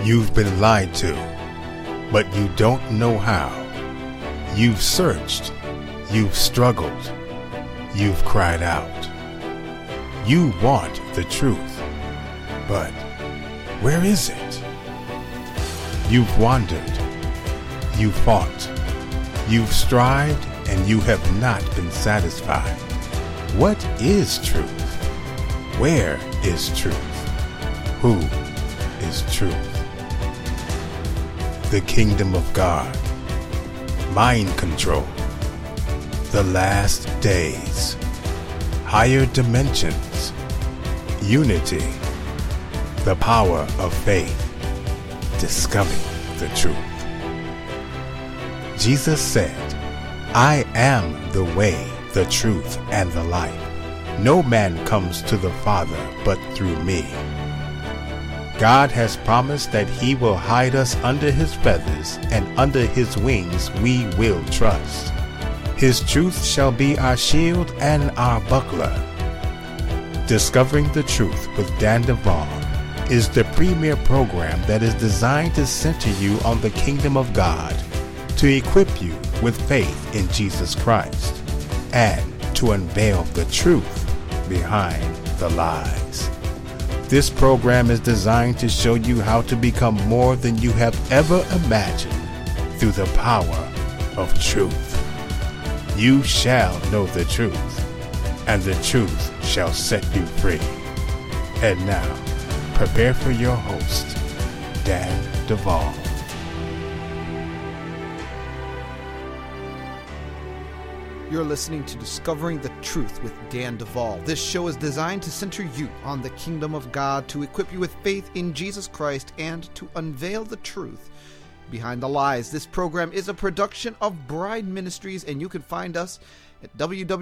You've been lied to, but you don't know how. You've searched, you've struggled, you've cried out. You want the truth, but where is it? You've wandered, you've fought, you've strived, and you have not been satisfied. What is truth? Where is truth? Who is truth? The kingdom of God, mind control, the last days, higher dimensions, unity, the power of faith, discovering the truth. Jesus said, I am the way, the truth, and the life. No man comes to the Father but through me. God has promised that he will hide us under his feathers, and under his wings we will trust. His truth shall be our shield and our buckler. Discovering the Truth with Dan Duvall is the premier program that is designed to center you on the kingdom of God, to equip you with faith in Jesus Christ, and to unveil the truth behind the lies. This program is designed to show you how to become more than you have ever imagined through the power of truth. You shall know the truth, and the truth shall set you free. And now, prepare for your host, Dan Duvall. You're listening to Discovering the Truth with Dan Duvall. This show is designed to center you on the kingdom of God, to equip you with faith in Jesus Christ, and to unveil the truth behind the lies. This program is a production of Bride Ministries, and you can find us at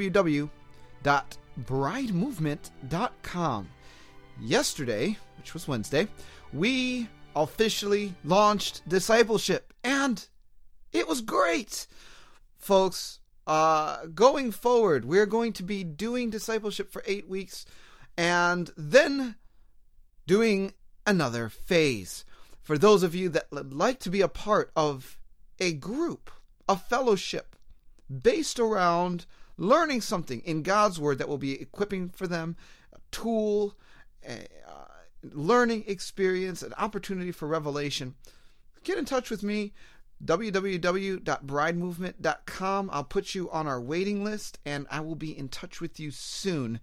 www.bridemovement.com. Yesterday, which was Wednesday, we officially launched discipleship, and it was great. Folks, going forward, we're going to be doing discipleship for 8 weeks and then doing another phase. For those of you that would like to be a part of a group, a fellowship based around learning something in God's Word that will be equipping for them, a tool, a learning experience, an opportunity for revelation, get in touch with me. www.bridemovement.com. I'll put you on our waiting list, and I will be in touch with you soon.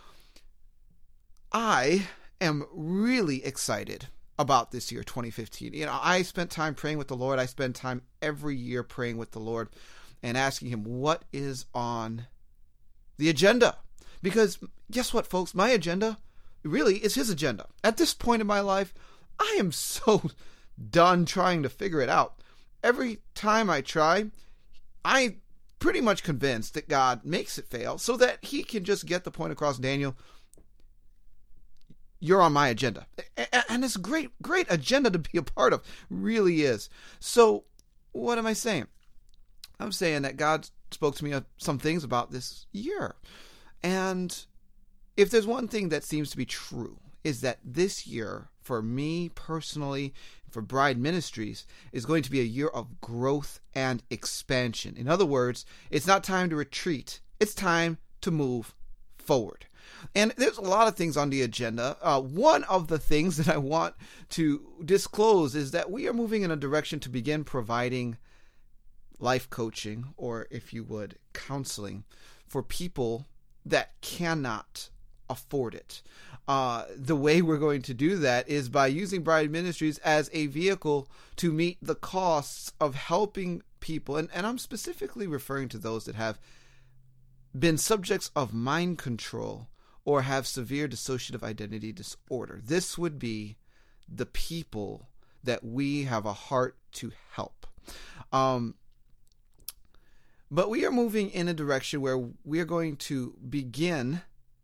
I am really excited about this year, 2015. I spent time praying with the Lord. I spend time every year praying with the Lord and asking him what is on the agenda. Because guess what, folks? My agenda really is his agenda. At this point in my life, I am so done trying to figure it out. Every time I try, I'm pretty much convinced that God makes it fail so that he can just get the point across. Daniel, you're on my agenda. And it's a great agenda to be a part of. Really is. So what am I saying? I'm saying that God spoke to me of some things about this year. And if there's one thing that seems to be true, is that this year, for me personally, for Bride Ministries, is going to be a year of growth and expansion. In other words, it's not time to retreat. It's time to move forward. And there's a lot of things on the agenda. One of the things that I want to disclose is that we are moving in a direction to begin providing life coaching, or if you would, counseling for people that cannot afford it. The way we're going to do that is by using Bride Ministries as a vehicle to meet the costs of helping people. And I'm specifically referring to those that have been subjects of mind control or have severe dissociative identity disorder. This would be the people that we have a heart to help. But we are moving in a direction where we are going to begin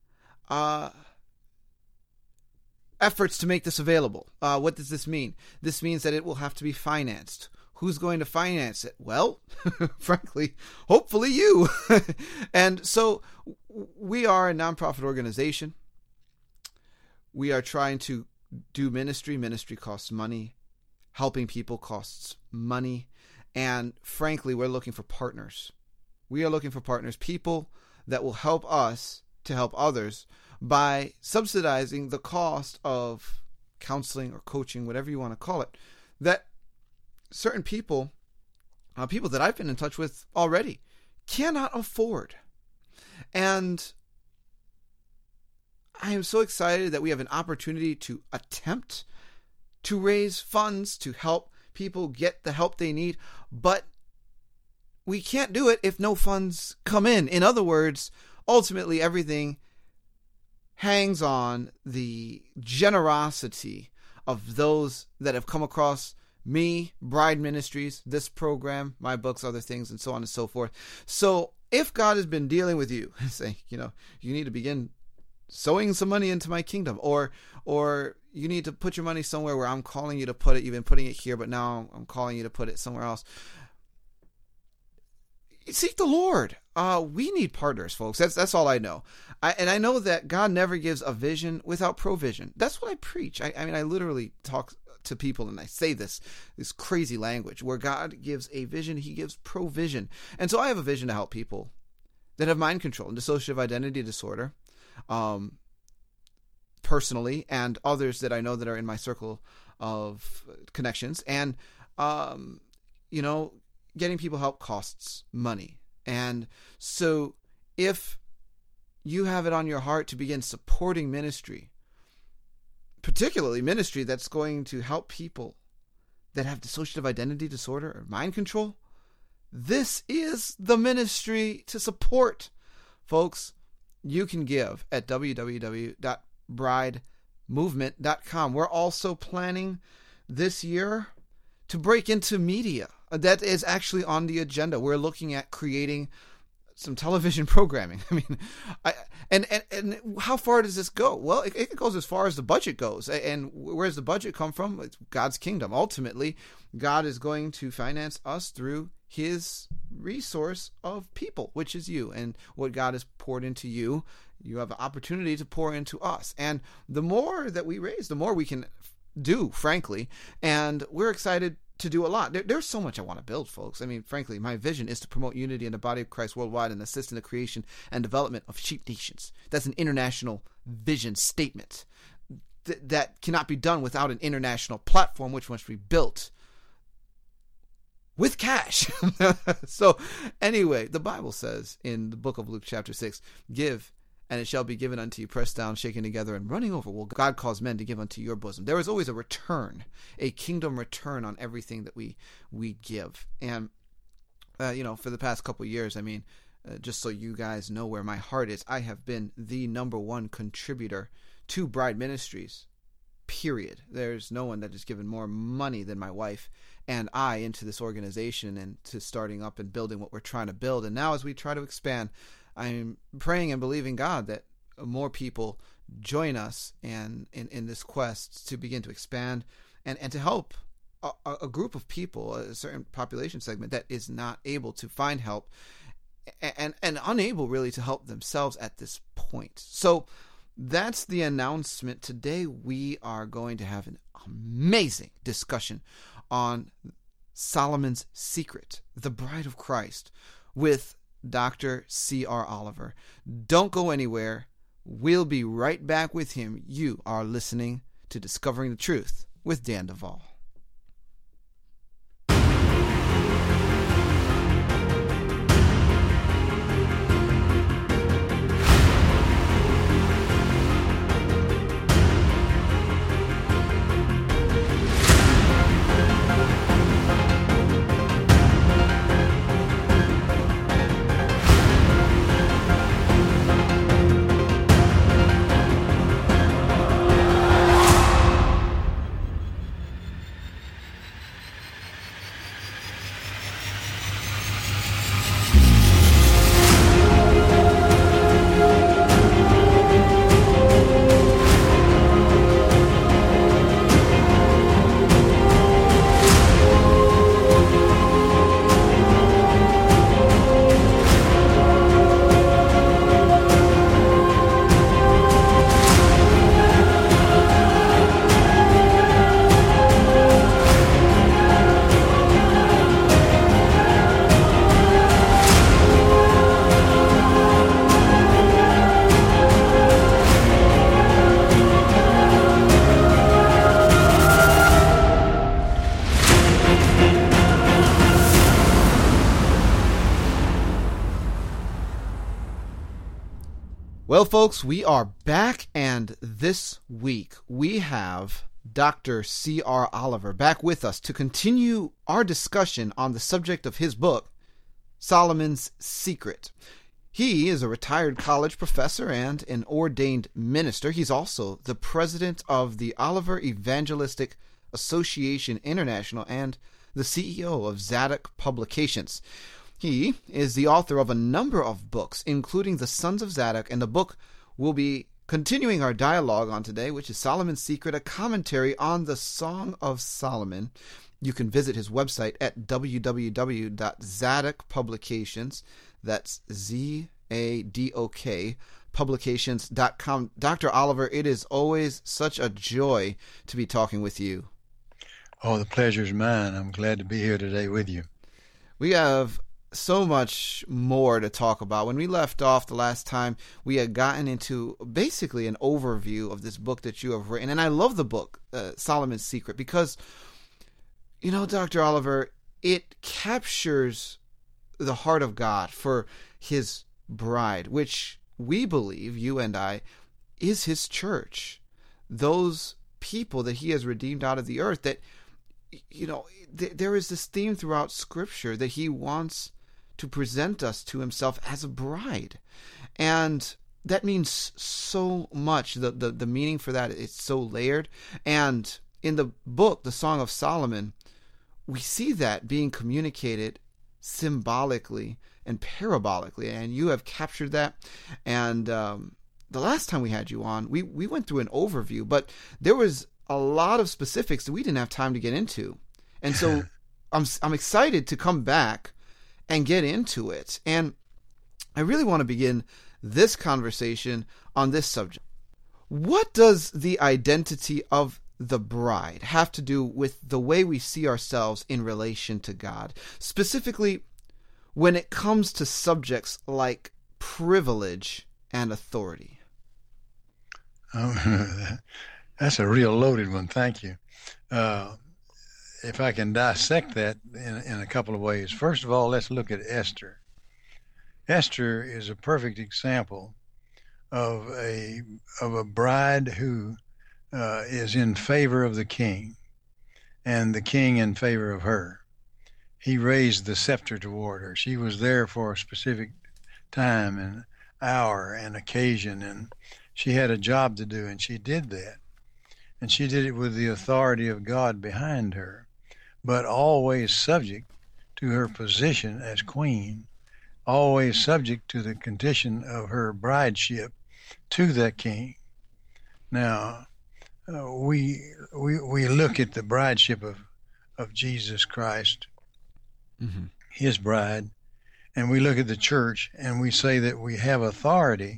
efforts to make this available. What does this mean? This means that it will have to be financed. Who's going to finance it? Well, frankly, hopefully you. And so we are a nonprofit organization. We are trying to do ministry. Ministry costs money. helping people costs money. And frankly, we're looking for partners. We are looking for partners, people that will help us to help others by subsidizing the cost of counseling or coaching, whatever you want to call it, that certain people that I've been in touch with already cannot afford. And I am so excited that we have an opportunity to attempt to raise funds to help people get the help they need, but we can't do it if no funds come in. In other words, ultimately everything hangs on the generosity of those that have come across me, Bride Ministries, this program, my books, other things, and so on and so forth. So if God has been dealing with you, saying, you need to begin sowing some money into my kingdom, or you need to put your money somewhere where I'm calling you to put it. You've been putting it here, but now I'm calling you to put it somewhere else. Seek the Lord. We need partners, folks. That's all I know. I know that God never gives a vision without provision. That's what I preach. I literally talk to people and I say this crazy language where God gives a vision, he gives provision. And so I have a vision to help people that have mind control and dissociative identity disorder, personally, and others that I know that are in my circle of connections. And, getting people help costs money. And so if you have it on your heart to begin supporting ministry, particularly ministry that's going to help people that have dissociative identity disorder or mind control, this is the ministry to support. Folks, you can give at www.bridemovement.com. We're also planning this year to break into media. That is actually on the agenda. We're looking at creating some television programming. And how far does this go? Well, it goes as far as the budget goes. And where does the budget come from? It's God's kingdom. Ultimately, God is going to finance us through his resource of people, which is you. And what God has poured into you, you have an opportunity to pour into us. And the more that we raise, the more we can do, frankly. And we're excited to do a lot. There's so much I want to build, folks. Frankly, my vision is to promote unity in the body of Christ worldwide and assist in the creation and development of sheep nations. That's an international vision statement that cannot be done without an international platform, which must be built with cash. So anyway, the Bible says in the book of Luke chapter 6, give and it shall be given unto you, pressed down, shaken together, and running over. Will God cause men to give unto your bosom? There is always a return, a kingdom return on everything that we give. And, for the past couple of years, just so you guys know where my heart is, I have been the number one contributor to Bride Ministries, period. There's no one that has given more money than my wife and I into this organization and to starting up and building what we're trying to build. And now as we try to expand, I'm praying and believing God that more people join us in this quest to begin to expand and to help a group of people, a certain population segment that is not able to find help and unable really to help themselves at this point. So that's the announcement. Today we are going to have an amazing discussion on Solomon's Secret, the Bride of Christ, with Dr. C.R. Oliver. Don't go anywhere. We'll be right back with him. You are listening to Discovering the Truth with Dan Duvall. Well, folks, we are back, and this week we have Dr. C.R. Oliver back with us to continue our discussion on the subject of his book, Solomon's Secret. He is a retired college professor and an ordained minister. He's also the president of the Oliver Evangelistic Association International and the CEO of Zadok Publications. He is the author of a number of books, including The Sons of Zadok, and the book we'll be continuing our dialogue on today, which is Solomon's Secret, a commentary on the Song of Solomon. You can visit his website at www.zadokpublications, that's Z-A-D-O-K, publications.com. Dr. Oliver, it is always such a joy to be talking with you. Oh, the pleasure's mine. I'm glad to be here today with you. We have so much more to talk about. When we left off the last time, we had gotten into basically an overview of this book that you have written. And I love the book, Solomon's Secret, because, you know, Dr. Oliver, it captures the heart of God for his bride, which we believe, you and I, is his church. Those people that he has redeemed out of the earth, that, you know, there is this theme throughout Scripture that he wants to present us to himself as a bride. And that means so much. The meaning for that, it's so layered. And in the book, The Song of Solomon, we see that being communicated symbolically and parabolically. And you have captured that. And the last time we had you on, we went through an overview, but there was a lot of specifics that we didn't have time to get into. And so I'm excited to come back and get into it. And I really want to begin this conversation on this subject. What does the identity of the bride have to do with the way we see ourselves in relation to God? Specifically, when it comes to subjects like privilege and authority. That's a real loaded one. Thank you. If I can dissect that in a couple of ways. First of all, let's look at Esther. Esther is a perfect example of a bride who is in favor of the king, and the king in favor of her. He raised the scepter toward her. She was there for a specific time and hour and occasion, and she had a job to do, and she did that. And she did it with the authority of God behind her, but always subject to her position as queen, always subject to the condition of her brideship to that king. Now, we look at the brideship of Jesus Christ, Mm-hmm. his bride, and we look at the church and we say that we have authority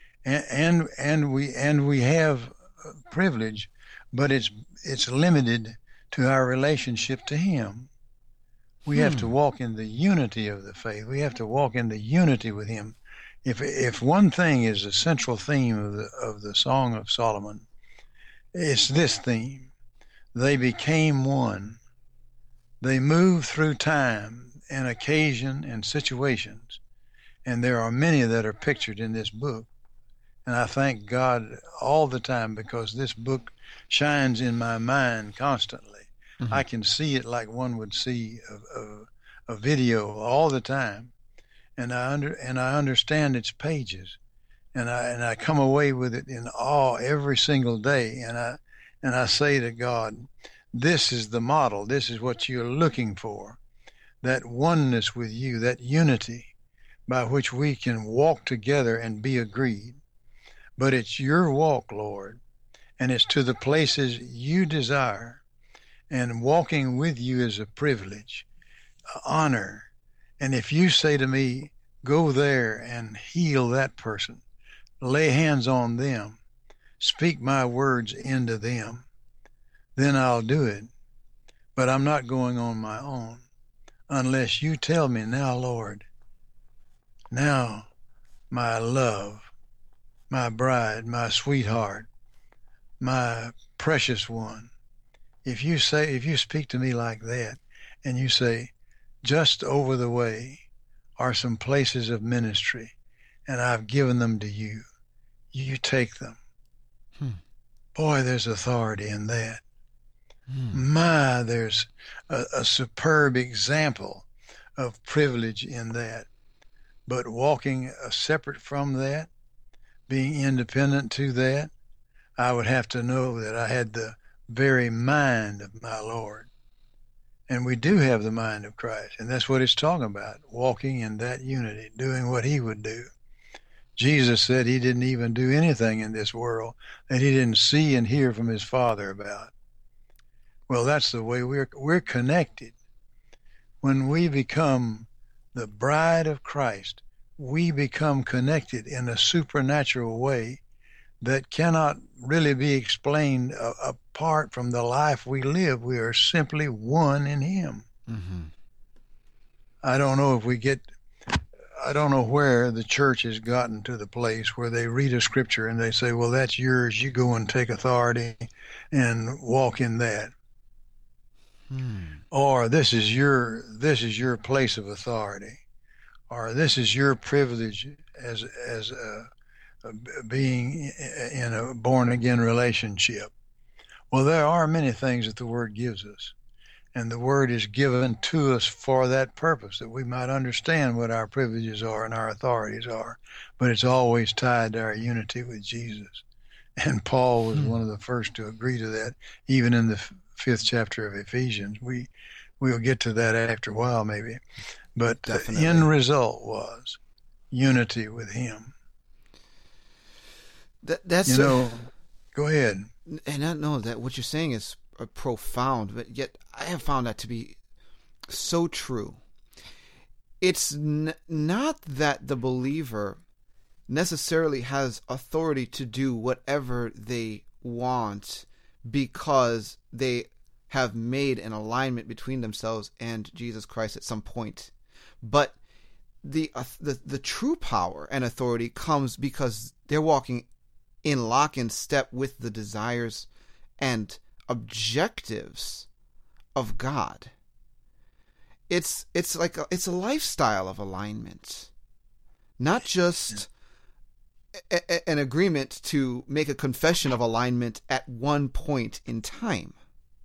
and we have privilege, but it's limited to our relationship to him. We have to walk in the unity of the faith. We have to walk in the unity with him. If one thing is the central theme of the Song of Solomon, it's this theme: they became one. They moved through time and occasion and situations, and there are many that are pictured in this book. And I thank God all the time, because this book shines in my mind constantly. Mm-hmm. I can see it like one would see a video all the time, and I understand its pages, and I come away with it in awe every single day. And I say to God, this is the model. This is what you're looking for. That oneness with you, that unity by which we can walk together and be agreed. But it's your walk, Lord, and it's to the places you desire. And walking with you is a privilege, honor. And if you say to me, go there and heal that person, lay hands on them, speak my words into them, then I'll do it. But I'm not going on my own unless you tell me, now, Lord, now, my love, my bride, my sweetheart, my precious one. If you speak to me like that, and you say, just over the way are some places of ministry, and I've given them to you. you take them. Hmm. Boy, there's authority in that. Hmm. There's a superb example of privilege in that. But walking separate from that, being independent to that, I would have to know that I had the very mind of my Lord. And we do have the mind of Christ. And that's what it's talking about, walking in that unity, doing what he would do. Jesus said he didn't even do anything in this world that he didn't see and hear from his Father about. Well, that's the way we're connected. When we become the bride of Christ, we become connected in a supernatural way that cannot really be explained apart from the life we live. We are simply one in him. Mm-hmm. I don't know where the church has gotten to the place where they read a scripture and they say, well, that's yours. You go and take authority and walk in that. Or this is your place of authority, or this is your privilege as being in a born again relationship. Well, there are many things that the Word gives us, and the Word is given to us for that purpose, that we might understand what our privileges are and our authorities are. But it's always tied to our unity with Jesus. And Paul was one of the first to agree to that, even in the 5th chapter of Ephesians. We'll get to that after a while, maybe. But the end result was unity with him. That's go ahead. And I know that what you're saying is profound, but yet I have found that to be so true. It's not that the believer necessarily has authority to do whatever they want because they have made an alignment between themselves and Jesus Christ at some point. But the true power and authority comes because they're walking in lock and step with the desires and objectives of God. It's like it's a lifestyle of alignment, not just an agreement to make a confession of alignment at one point in time.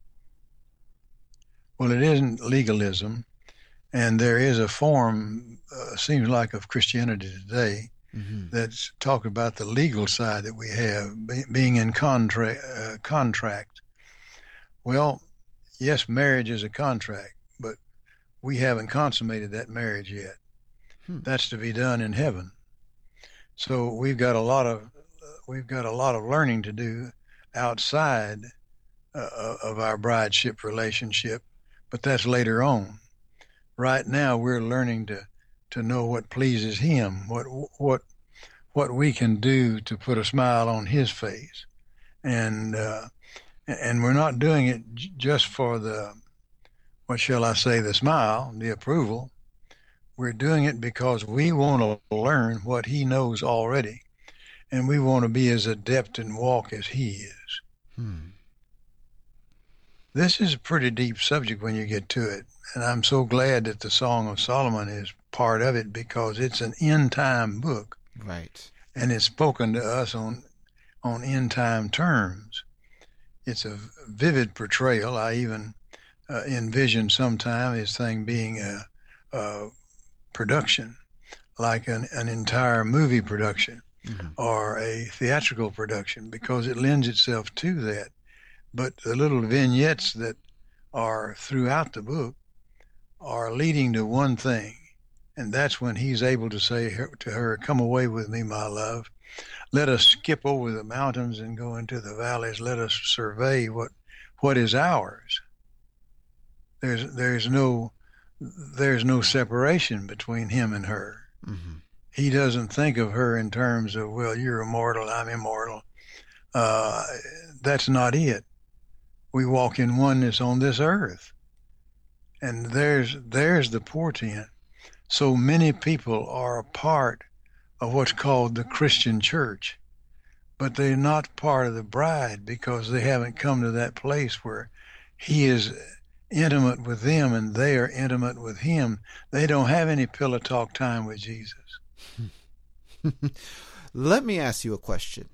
Well, it isn't legalism, and there is a form, seems like, of Christianity today that's talking about the legal side that we have, being in contract. Well, yes, marriage is a contract, but we haven't consummated that marriage yet. That's to be done in heaven. So we've got a lot of learning to do outside of our brideship relationship, but that's later on. Right now, we're learning to know what pleases him, what we can do to put a smile on his face, and we're not doing it just for the, what shall I say, the smile, the approval. We're doing it because we want to learn what he knows already, and we want to be as adept in walk as he is. This is a pretty deep subject when you get to it, and I'm so glad that the Song of Solomon is part of it because it's an end-time book. Right. And it's spoken to us on end-time terms. It's a vivid portrayal. I even envision sometime this thing being a production, like an entire movie production or a theatrical production, because it lends itself to that. But the little vignettes that are throughout the book are leading to one thing, and that's when he's able to say to her, "Come away with me, my love. Let us skip over the mountains and go into the valleys. Let us survey what is ours." There's no separation between him and her. He doesn't think of her in terms of, well, you're immortal, I'm immortal. That's not it. We walk in oneness on this earth. And there's the portent. So many people are a part of what's called the Christian church, but they're not part of the bride because they haven't come to that place where he is intimate with them and they are intimate with him. They don't have any pillow talk time with Jesus. Let me ask you a question.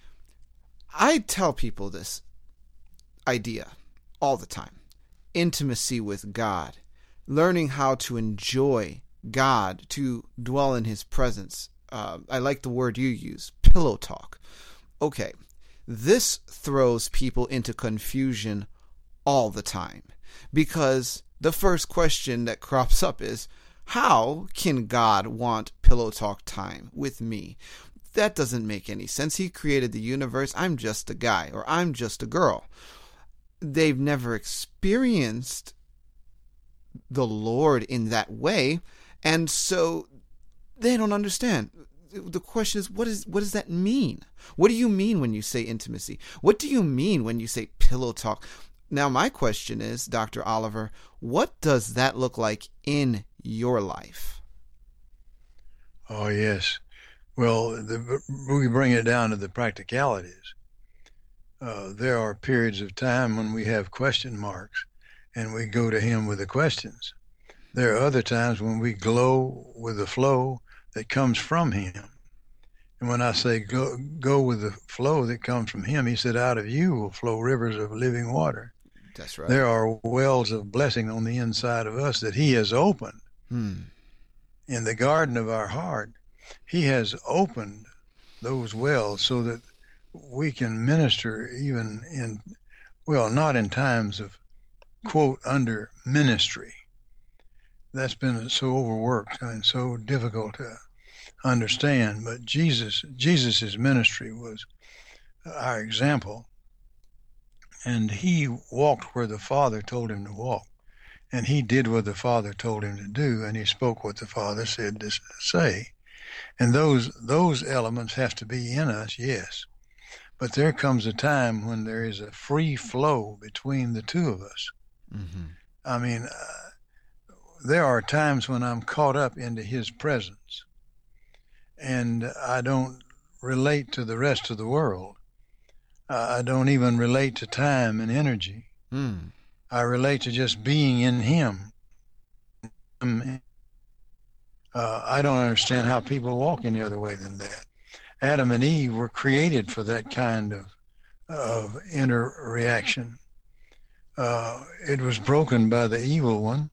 I tell people this idea all the time. Intimacy with God. Learning how to enjoy God, to dwell in his presence. I like the word you use, pillow talk. Okay, this throws people into confusion all the time, because the first question that crops up is, how can God want pillow talk time with me? That doesn't make any sense. He created the universe. I'm just a guy, or I'm just a girl. They've never experienced the Lord in that way, and so they don't understand. The question is, what does that mean? What do you mean when you say intimacy? What do you mean when you say pillow talk? Now, my question is, Dr. Oliver, what does that look like in your life? Oh, yes. Well, we bring it down to the practicalities. There are periods of time when we have question marks and we go to him with the questions. There are other times when we glow with the flow that comes from him. And when I say go with the flow that comes from him, he said, out of you will flow rivers of living water. That's right. There are wells of blessing on the inside of us that he has opened. In the garden of our heart, he has opened those wells so that we can minister even in, well, not in times of, quote, under ministry. That's been so overworked and so difficult to understand. But Jesus's ministry was our example. And he walked where the Father told him to walk. And he did what the Father told him to do, and he spoke what the Father said to say. And those elements have to be in us, yes. But there comes a time when there is a free flow between the two of us. Mm-hmm. I mean, there are times when I'm caught up into his presence, and I don't relate to the rest of the world. I don't even relate to time and energy. I relate to just being in him. I don't understand how people walk any other way than that. Adam and Eve were created for that kind of interreaction. It was broken by the evil one.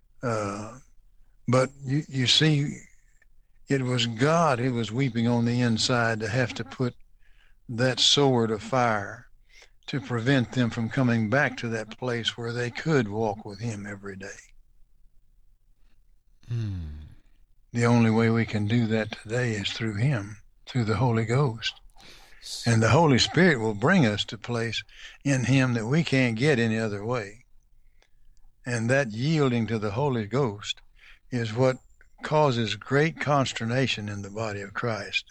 But you see, it was God who was weeping on the inside to have to put that sword of fire to prevent them from coming back to that place where they could walk with him every day. The only way we can do that today is through him, through the Holy Ghost. And the Holy Spirit will bring us to a place in him that we can't get any other way. And that yielding to the Holy Ghost is what causes great consternation in the body of Christ.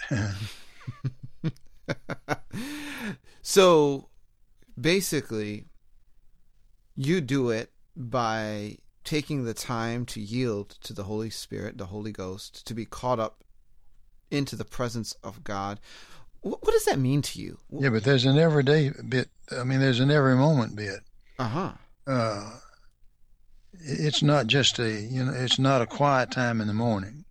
So basically, you do it by taking the time to yield to the Holy Spirit, the Holy Ghost, to be caught up into the presence of God. What does that mean to you? Yeah, but there's an everyday bit. I mean, there's an every moment bit. It's not just it's not a quiet time in the morning.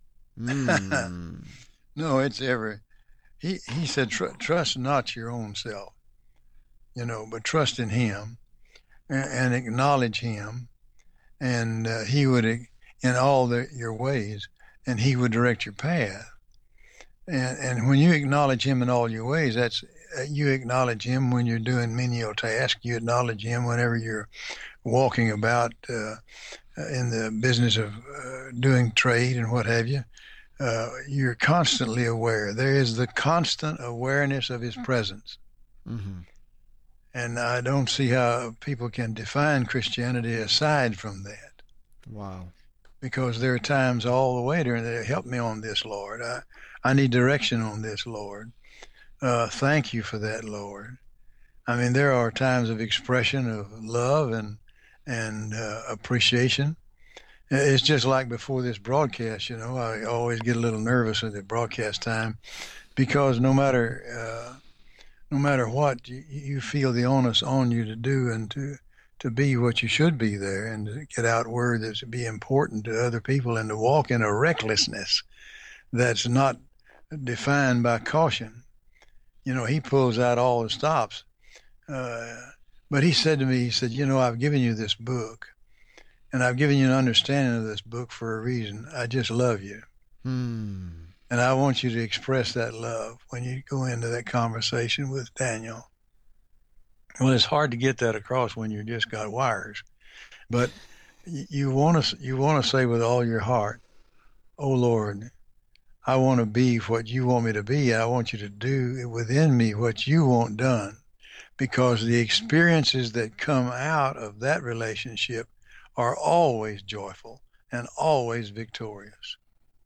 No, it's every. He said, trust not your own self, but trust in him and acknowledge him, and he would, in all your ways, and he would direct your path. And when you acknowledge him in all your ways, that's you acknowledge him when you're doing menial tasks. You acknowledge him whenever you're walking about in the business of doing trade and what have you. You're constantly aware. There is the constant awareness of his presence. Mm-hmm. And I don't see how people can define Christianity aside from that. Wow. Because there are times all the way during that, help me on this, Lord. I need direction on this, Lord. Thank you for that, Lord. I mean, there are times of expression of love and appreciation. It's just like before this broadcast, I always get a little nervous at the broadcast time because no matter what, you feel the onus on you to do and to be what you should be there and to get out word that's be important to other people and to walk in a recklessness that's not defined by caution. He pulls out all the stops. But he said to me, he said, I've given you this book, and I've given you an understanding of this book for a reason. I just love you. And I want you to express that love when you go into that conversation with Daniel. Well, it's hard to get that across when you just got wires. But you want to say with all your heart, oh, Lord, I want to be what you want me to be. I want you to do within me what you want done, because the experiences that come out of that relationship are always joyful and always victorious.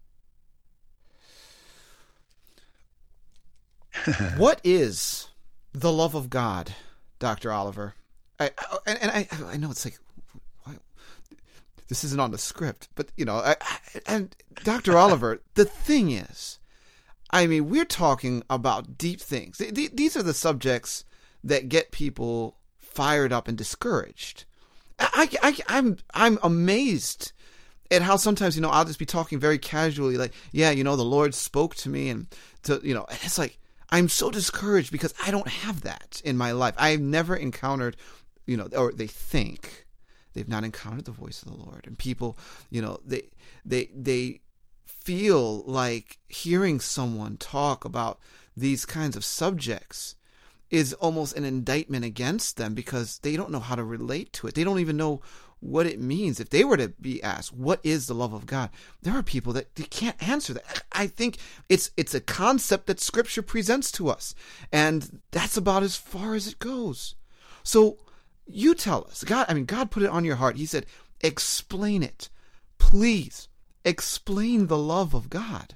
What is the love of God, Dr. Oliver? I know it's like, this isn't on the script, but and Dr. Oliver, the thing is, we're talking about deep things. These are the subjects that get people fired up and discouraged. I'm amazed at how sometimes, I'll just be talking very casually, like, the Lord spoke to me, and it's like, I'm so discouraged because I don't have that in my life. I've never encountered, or they think they've not encountered the voice of the Lord. And people, they feel like hearing someone talk about these kinds of subjects is almost an indictment against them because they don't know how to relate to it. They don't even know what it means. If they were to be asked, what is the love of God? There are people that they can't answer that. I think it's a concept that Scripture presents to us, and that's about as far as it goes. So you tell us. God put it on your heart. He said, explain it. Please explain the love of God.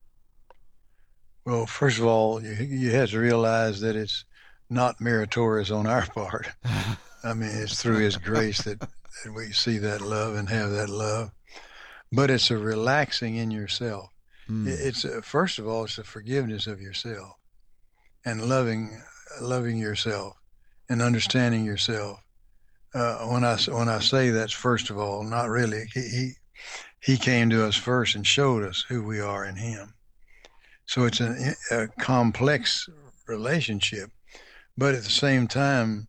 Well, first of all, you have to realize that it's not meritorious on our part. It's through His grace that we see that love and have that love. But it's a relaxing in yourself. It's first of all, it's a forgiveness of yourself and loving yourself and understanding yourself. When I say that's first of all, not really. He came to us first and showed us who we are in Him. So it's a complex relationship, but at the same time,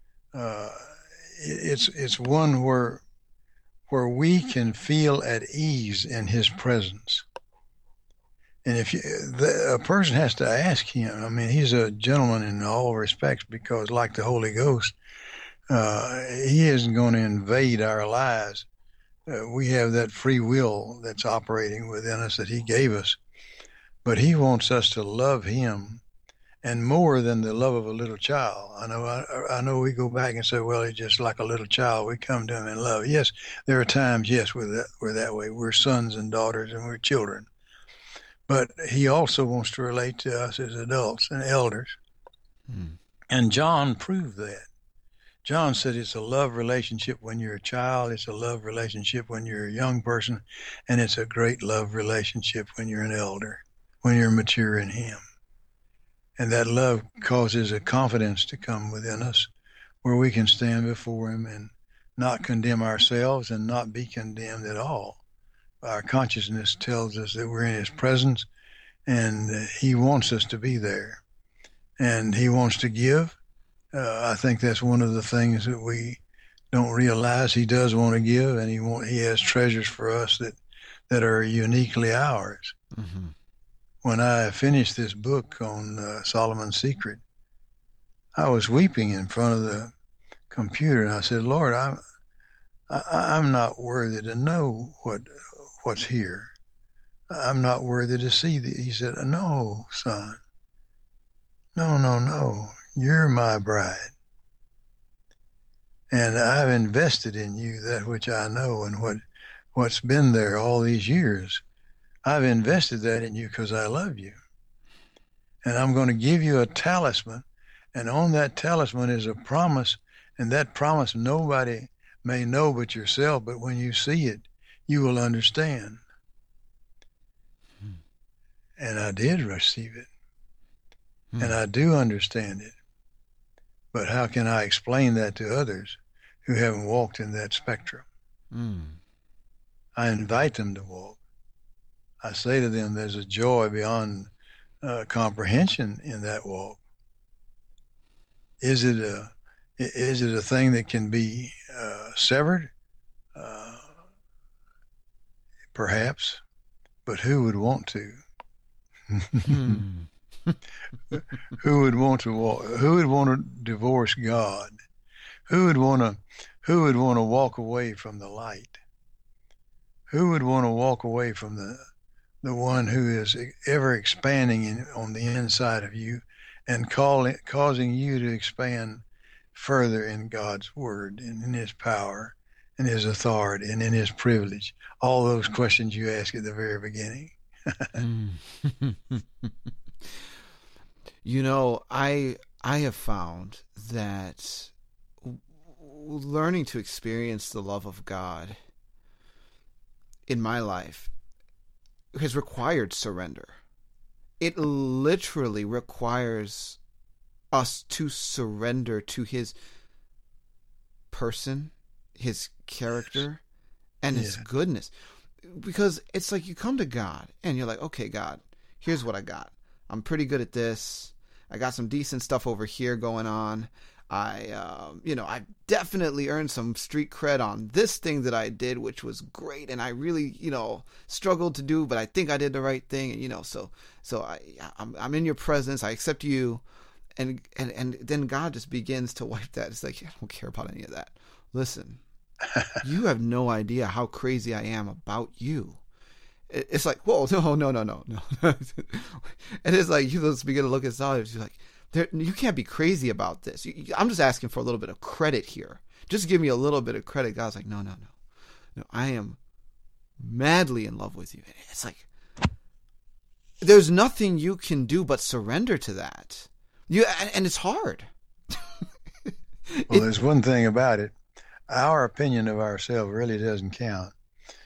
it's one where we can feel at ease in His presence. And if a person has to ask Him, He's a gentleman in all respects, because like the Holy Ghost, He isn't going to invade our lives. We have that free will that's operating within us that He gave us. But He wants us to love Him, and more than the love of a little child. I know we go back and say, well, He's just like a little child. We come to Him in love. Yes, there are times, yes, we're that way. We're sons and daughters and we're children. But He also wants to relate to us as adults and elders. And John proved that. John said it's a love relationship when you're a child, it's a love relationship when you're a young person, and it's a great love relationship when you're an elder, when you're mature in Him. And that love causes a confidence to come within us where we can stand before Him and not condemn ourselves and not be condemned at all. Our consciousness tells us that we're in His presence, and He wants us to be there. And He wants to give. I think that's one of the things that we don't realize. He does want to give, and He has treasures for us that are uniquely ours. Mm-hmm. When I finished this book on Solomon's Secret, I was weeping in front of the computer, and I said, Lord, I'm not worthy to know what's here. I'm not worthy to see thee. He said, no, son. No. You're my bride. And I've invested in you that which I know and what's been there all these years. I've invested that in you because I love you. And I'm going to give you a talisman. And on that talisman is a promise. And that promise nobody may know but yourself. But when you see it, you will understand. And I did receive it. And I do understand it. But how can I explain that to others who haven't walked in that spectrum? I invite them to walk. I say to them, there's a joy beyond comprehension in that walk. Is it a thing that can be severed? Perhaps, but who would want to? Who would want to walk? Who would want to divorce God? Who would want to walk away from the light? Who would want to walk away from the one who is ever expanding on the inside of you and causing you to expand further in God's word and in his power and his authority and in his privilege? All those questions you asked at the very beginning. You know, I have found that learning to experience the love of God in my life has required surrender. It literally requires us to surrender to his person, his character, and his goodness. Because it's like you come to God and you're like, okay, God, here's what I got. I'm pretty good at this. I got some decent stuff over here going on. I definitely earned some street cred on this thing that I did, which was great. And I really, struggled to do, but I think I did the right thing. And, so I'm in your presence. I accept you. And then God just begins to wipe that. It's like, I don't care about any of that. Listen, you have no idea how crazy I am about you. It's like, whoa, no. And it's like, you just begin to look at others. You're like, you can't be crazy about this. I'm just asking for a little bit of credit here. Just give me a little bit of credit. God's like, no. I am madly in love with you. It's like, there's nothing you can do but surrender to that. And it's hard. Well, there's one thing about it. Our opinion of ourselves really doesn't count.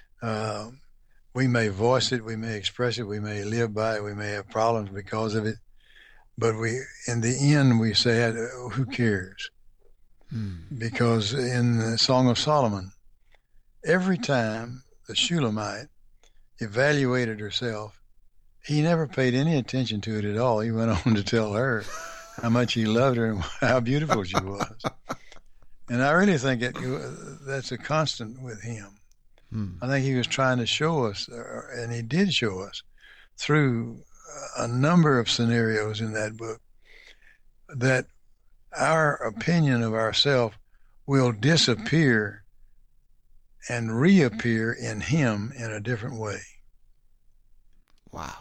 We may voice it, we may express it, we may live by it, we may have problems because of it, but in the end, we say, who cares? Because in the Song of Solomon, every time the Shulamite evaluated herself, he never paid any attention to it at all. He went on to tell her how much he loved her and how beautiful she was. And I really think that's a constant with him. I think he was trying to show us, and he did show us, through a number of scenarios in that book, that our opinion of ourselves will disappear and reappear in him in a different way. Wow.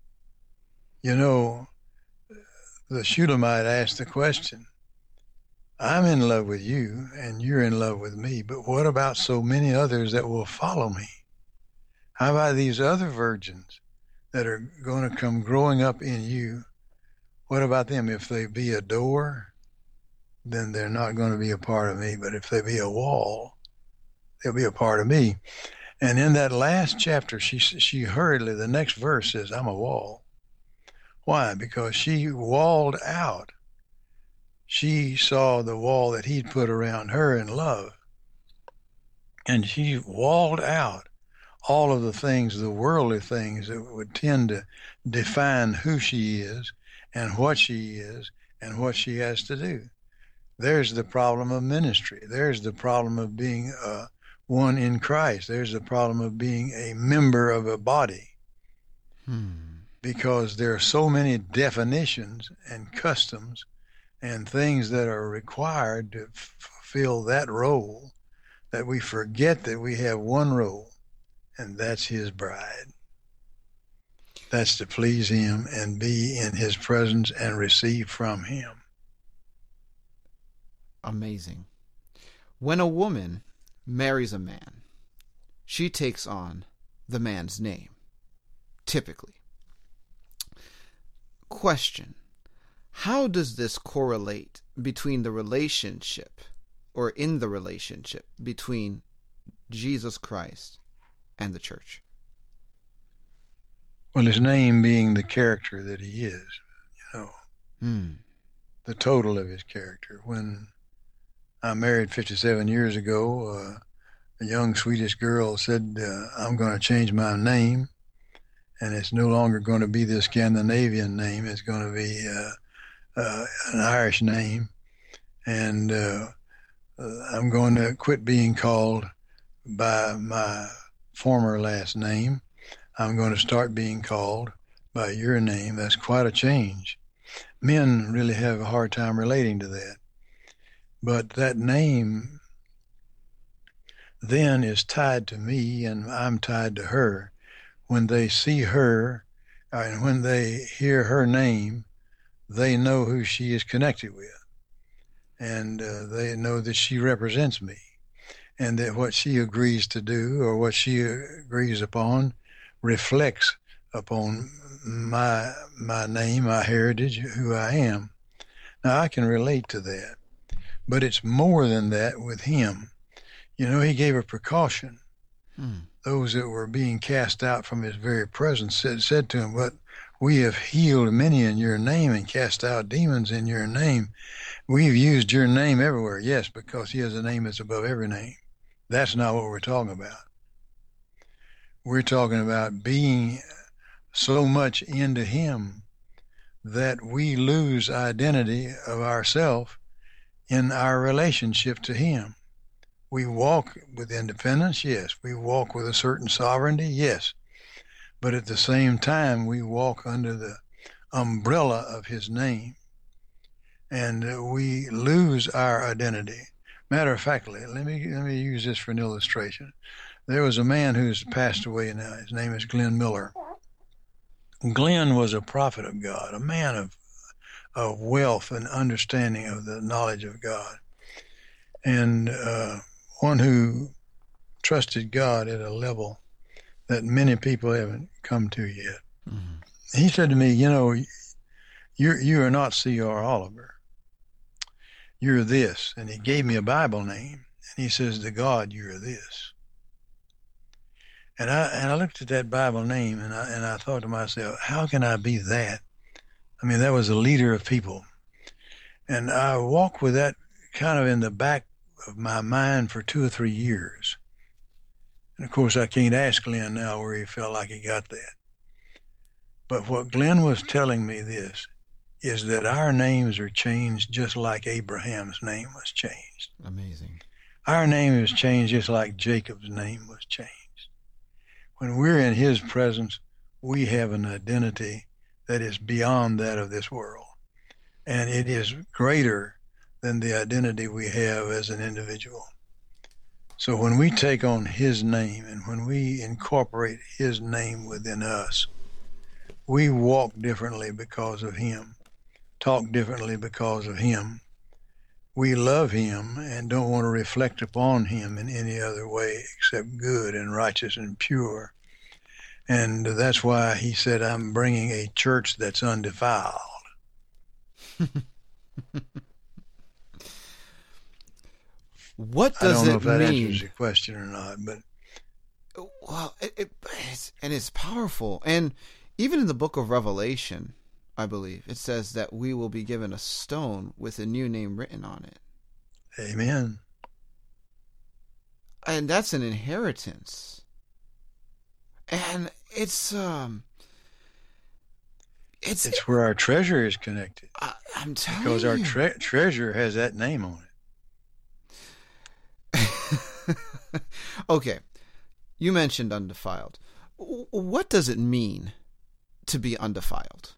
The Shulamite asked the question, I'm in love with you and you're in love with me, but what about so many others that will follow me? How about these other virgins that are going to come growing up in you? What about them? If they be a door, then they're not going to be a part of me, but if they be a wall, they'll be a part of me. And in that last chapter, she hurriedly, the next verse says, I'm a wall. Why? Because she walled out. She saw the wall that he'd put around her in love. And she walled out all of the things, the worldly things that would tend to define who she is and what she is and what she has to do. There's the problem of ministry. There's the problem of being one in Christ. There's the problem of being a member of a body. Because there are so many definitions and customs and things that are required to fulfill that role that we forget that we have one role, and that's his bride. That's to please him and be in his presence and receive from him. Amazing. When a woman marries a man, she takes on the man's name, typically. Question: how does this correlate between the relationship, or in the relationship, between Jesus Christ and the church? Well, his name being the character that he is, the total of his character. When I married 57 years ago, a young Swedish girl said, I'm going to change my name. and it's no longer going to be the Scandinavian name. It's going to be an Irish name, and I'm going to quit being called by my former last name. I'm going to start being called by your name. That's quite a change. Men really have a hard time relating to that. But that name then is tied to me, and I'm tied to her. When they see her, and when they hear her name, they know who she is connected with. And they know that she represents me, and that what she agrees to do or what she agrees upon reflects upon my name, my heritage, who I am. Now, I can relate to that, but it's more than that with him. You know, he gave a precaution. Those that were being cast out from his very presence said to him, "But we have healed many in your name and cast out demons in your name. We've used your name everywhere." Yes, because he has a name that's above every name. That's not what we're talking about. We're talking about being so much into him that we lose identity of ourself in our relationship to him. We walk with independence, yes. We walk with a certain sovereignty, yes. But at the same time, we walk under the umbrella of his name, and we lose our identity. Matter of fact, let me use this for an illustration. There was a man who's passed away now. His name is Glenn Miller. Glenn was a prophet of God, a man of wealth and understanding of the knowledge of God, and one who trusted God at a level that many people haven't come to yet. Mm-hmm. He said to me, "You know, you are not C.R. Oliver. You're this." And he gave me a Bible name, and he says, "To God, you're this." And I looked at that Bible name, and I thought to myself, how can I be that? I mean, that was a leader of people. And I walked with that kind of in the back of my mind for 2 or 3 years. And of course, I can't ask Glenn now where he felt like he got that. But what Glenn was telling me this is that our names are changed just like Abraham's name was changed. Amazing. Our name is changed just like Jacob's name was changed. When we're in his presence, we have an identity that is beyond that of this world. And it is greater than the identity we have as an individual. So when we take on his name and when we incorporate his name within us, we walk differently because of him, talk differently because of him. We love him and don't want to reflect upon him in any other way except good and righteous and pure. And that's why he said, "I'm bringing a church that's undefiled." What does it mean? I don't know if that answers your question or not, but well, it's powerful. And even in the book of Revelation, I believe it says that we will be given a stone with a new name written on it. Amen. And that's an inheritance. And it's where our treasure is connected. I'm telling because you. Because our treasure has that name on it. Okay. You mentioned undefiled. What does it mean to be undefiled?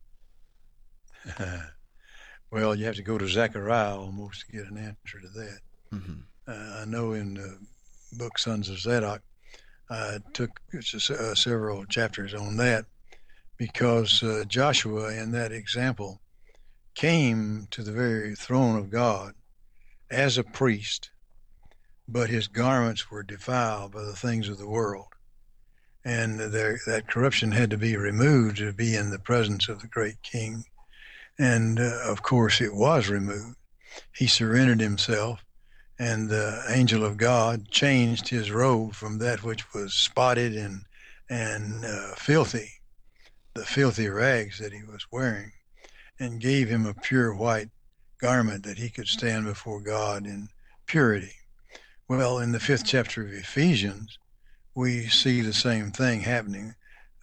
Well, you have to go to Zechariah almost to get an answer to that. Mm-hmm. I know in the book Sons of Zadok, I took several chapters on that because Joshua, in that example, came to the very throne of God as a priest, but his garments were defiled by the things of the world. And that corruption had to be removed to be in the presence of the great king. And of course, it was removed. He surrendered himself, and the angel of God changed his robe from that which was spotted and filthy, the filthy rags that he was wearing, and gave him a pure white garment that he could stand before God in purity. Well, in the 5th chapter of Ephesians, we see the same thing happening.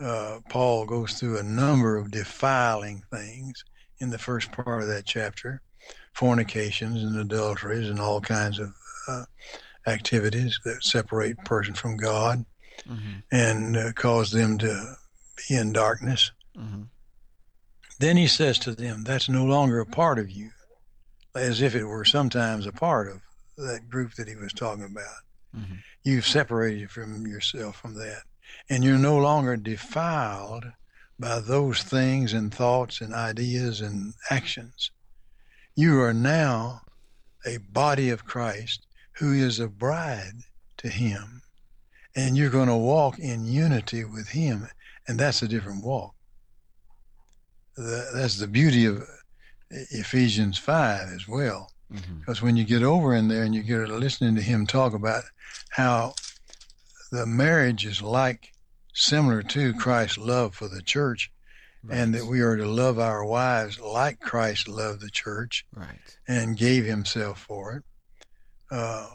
Paul goes through a number of defiling things in the first part of that chapter, fornications and adulteries and all kinds of activities that separate a person from God and cause them to be in darkness. Then he says to them, that's no longer a part of you, as if it were sometimes a part of that group that he was talking about. You've separated from yourself from that, and you're no longer defiled by those things and thoughts and ideas and actions. You are now a body of Christ who is a bride to him, and you're going to walk in unity with him, and that's a different walk. That's the beauty of Ephesians 5 as well, because when you get over in there and you get listening to him talk about how the marriage is similar to Christ's love for the church, and that we are to love our wives like Christ loved the church and gave himself for it.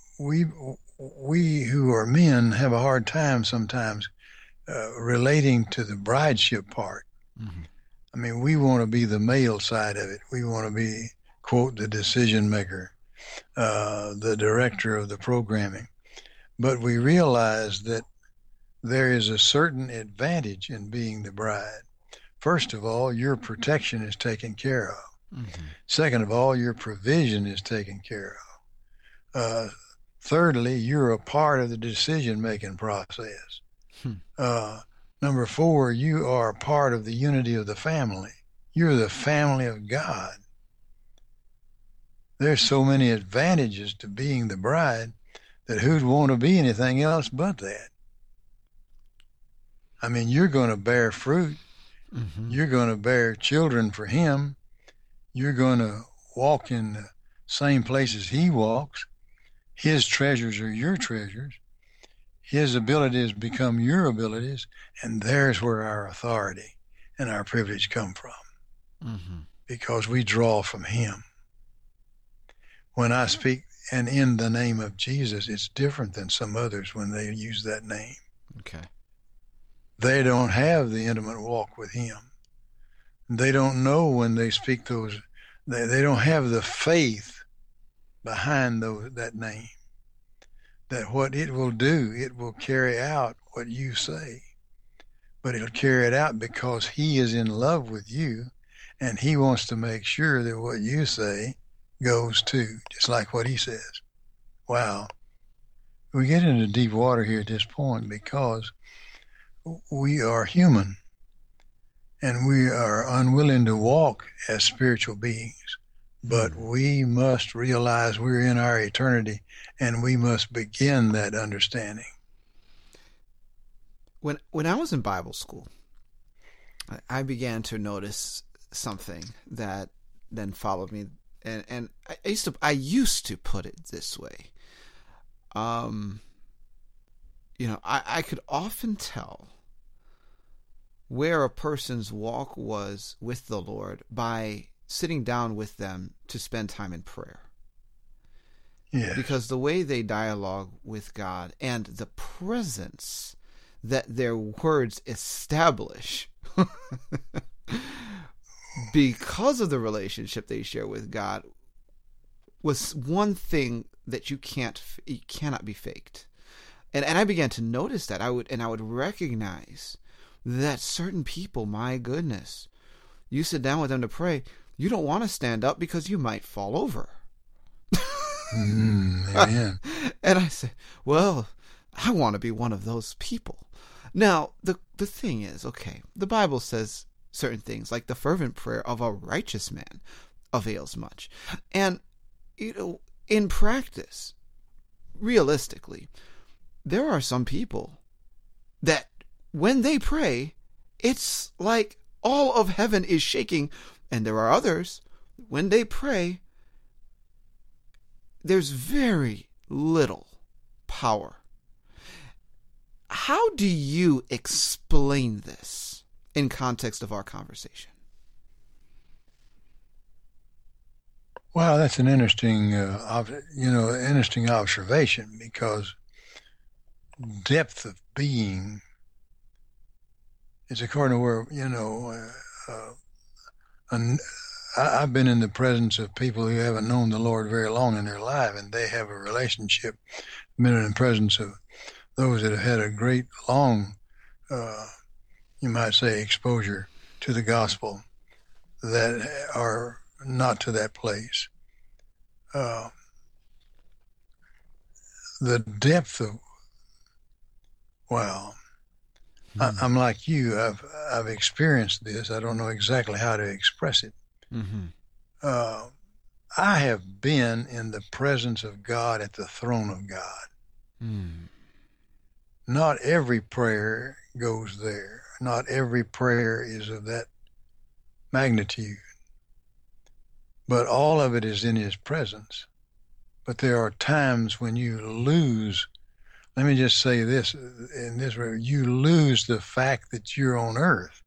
We who are men have a hard time sometimes relating to the brideship part. I mean, we want to be the male side of it. We want to be, quote, the decision maker, the director of the programming. But we realize that there is a certain advantage in being the bride. First of all, your protection is taken care of. Second of all, your provision is taken care of. Thirdly, you're a part of the decision-making process. Number 4, you are a part of the unity of the family. You're the family of God. There's so many advantages to being the bride that who'd want to be anything else but that? I mean, you're going to bear fruit. You're going to bear children for him. You're going to walk in the same places he walks. His treasures are your treasures. His abilities become your abilities, and there's where our authority and our privilege come from, because we draw from him. When I speak and in the name of Jesus, it's different than some others when they use that name. They don't have the intimate walk with him. They don't know when they speak those, they don't have the faith behind that name, that what it will do, it will carry out what you say. But it'll carry it out because he is in love with you, and he wants to make sure that what you say goes too, just like what he says. Wow. We get into deep water here at this point because we are human, and we are unwilling to walk as spiritual beings. But we must realize we're in our eternity, and we must begin that understanding. When I was in Bible school, I began to notice something that then followed me, and I used to put it this way. I could often tell where a person's walk was with the Lord by sitting down with them to spend time in prayer. Yes. Because the way they dialogue with God and the presence that their words establish because of the relationship they share with God was one thing that you cannot be faked. And I began to notice that. I would recognize that certain people, my goodness, you sit down with them to pray, you don't want to stand up because you might fall over. Amen. And I said, well, I want to be one of those people. Now, the thing is, okay, the Bible says certain things, like the fervent prayer of a righteous man avails much. And, in practice, realistically, there are some people that when they pray, it's like all of heaven is shaking. And there are others, when they pray, there's very little power. How do you explain this in context of our conversation? Well, that's an interesting, interesting observation, because depth of being It's according to where, and I've been in the presence of people who haven't known the Lord very long in their life, and they have a relationship. Been in the presence of those that have had a great long, you might say, exposure to the gospel that are not to that place. The depth of, wow. I'm like you. I've experienced this. I don't know exactly how to express it. I have been in the presence of God at the throne of God. Not every prayer goes there. Not every prayer is of that magnitude. But all of it is in His presence. But there are times when you lose. Let me just say this, in this way, you lose the fact that you're on earth.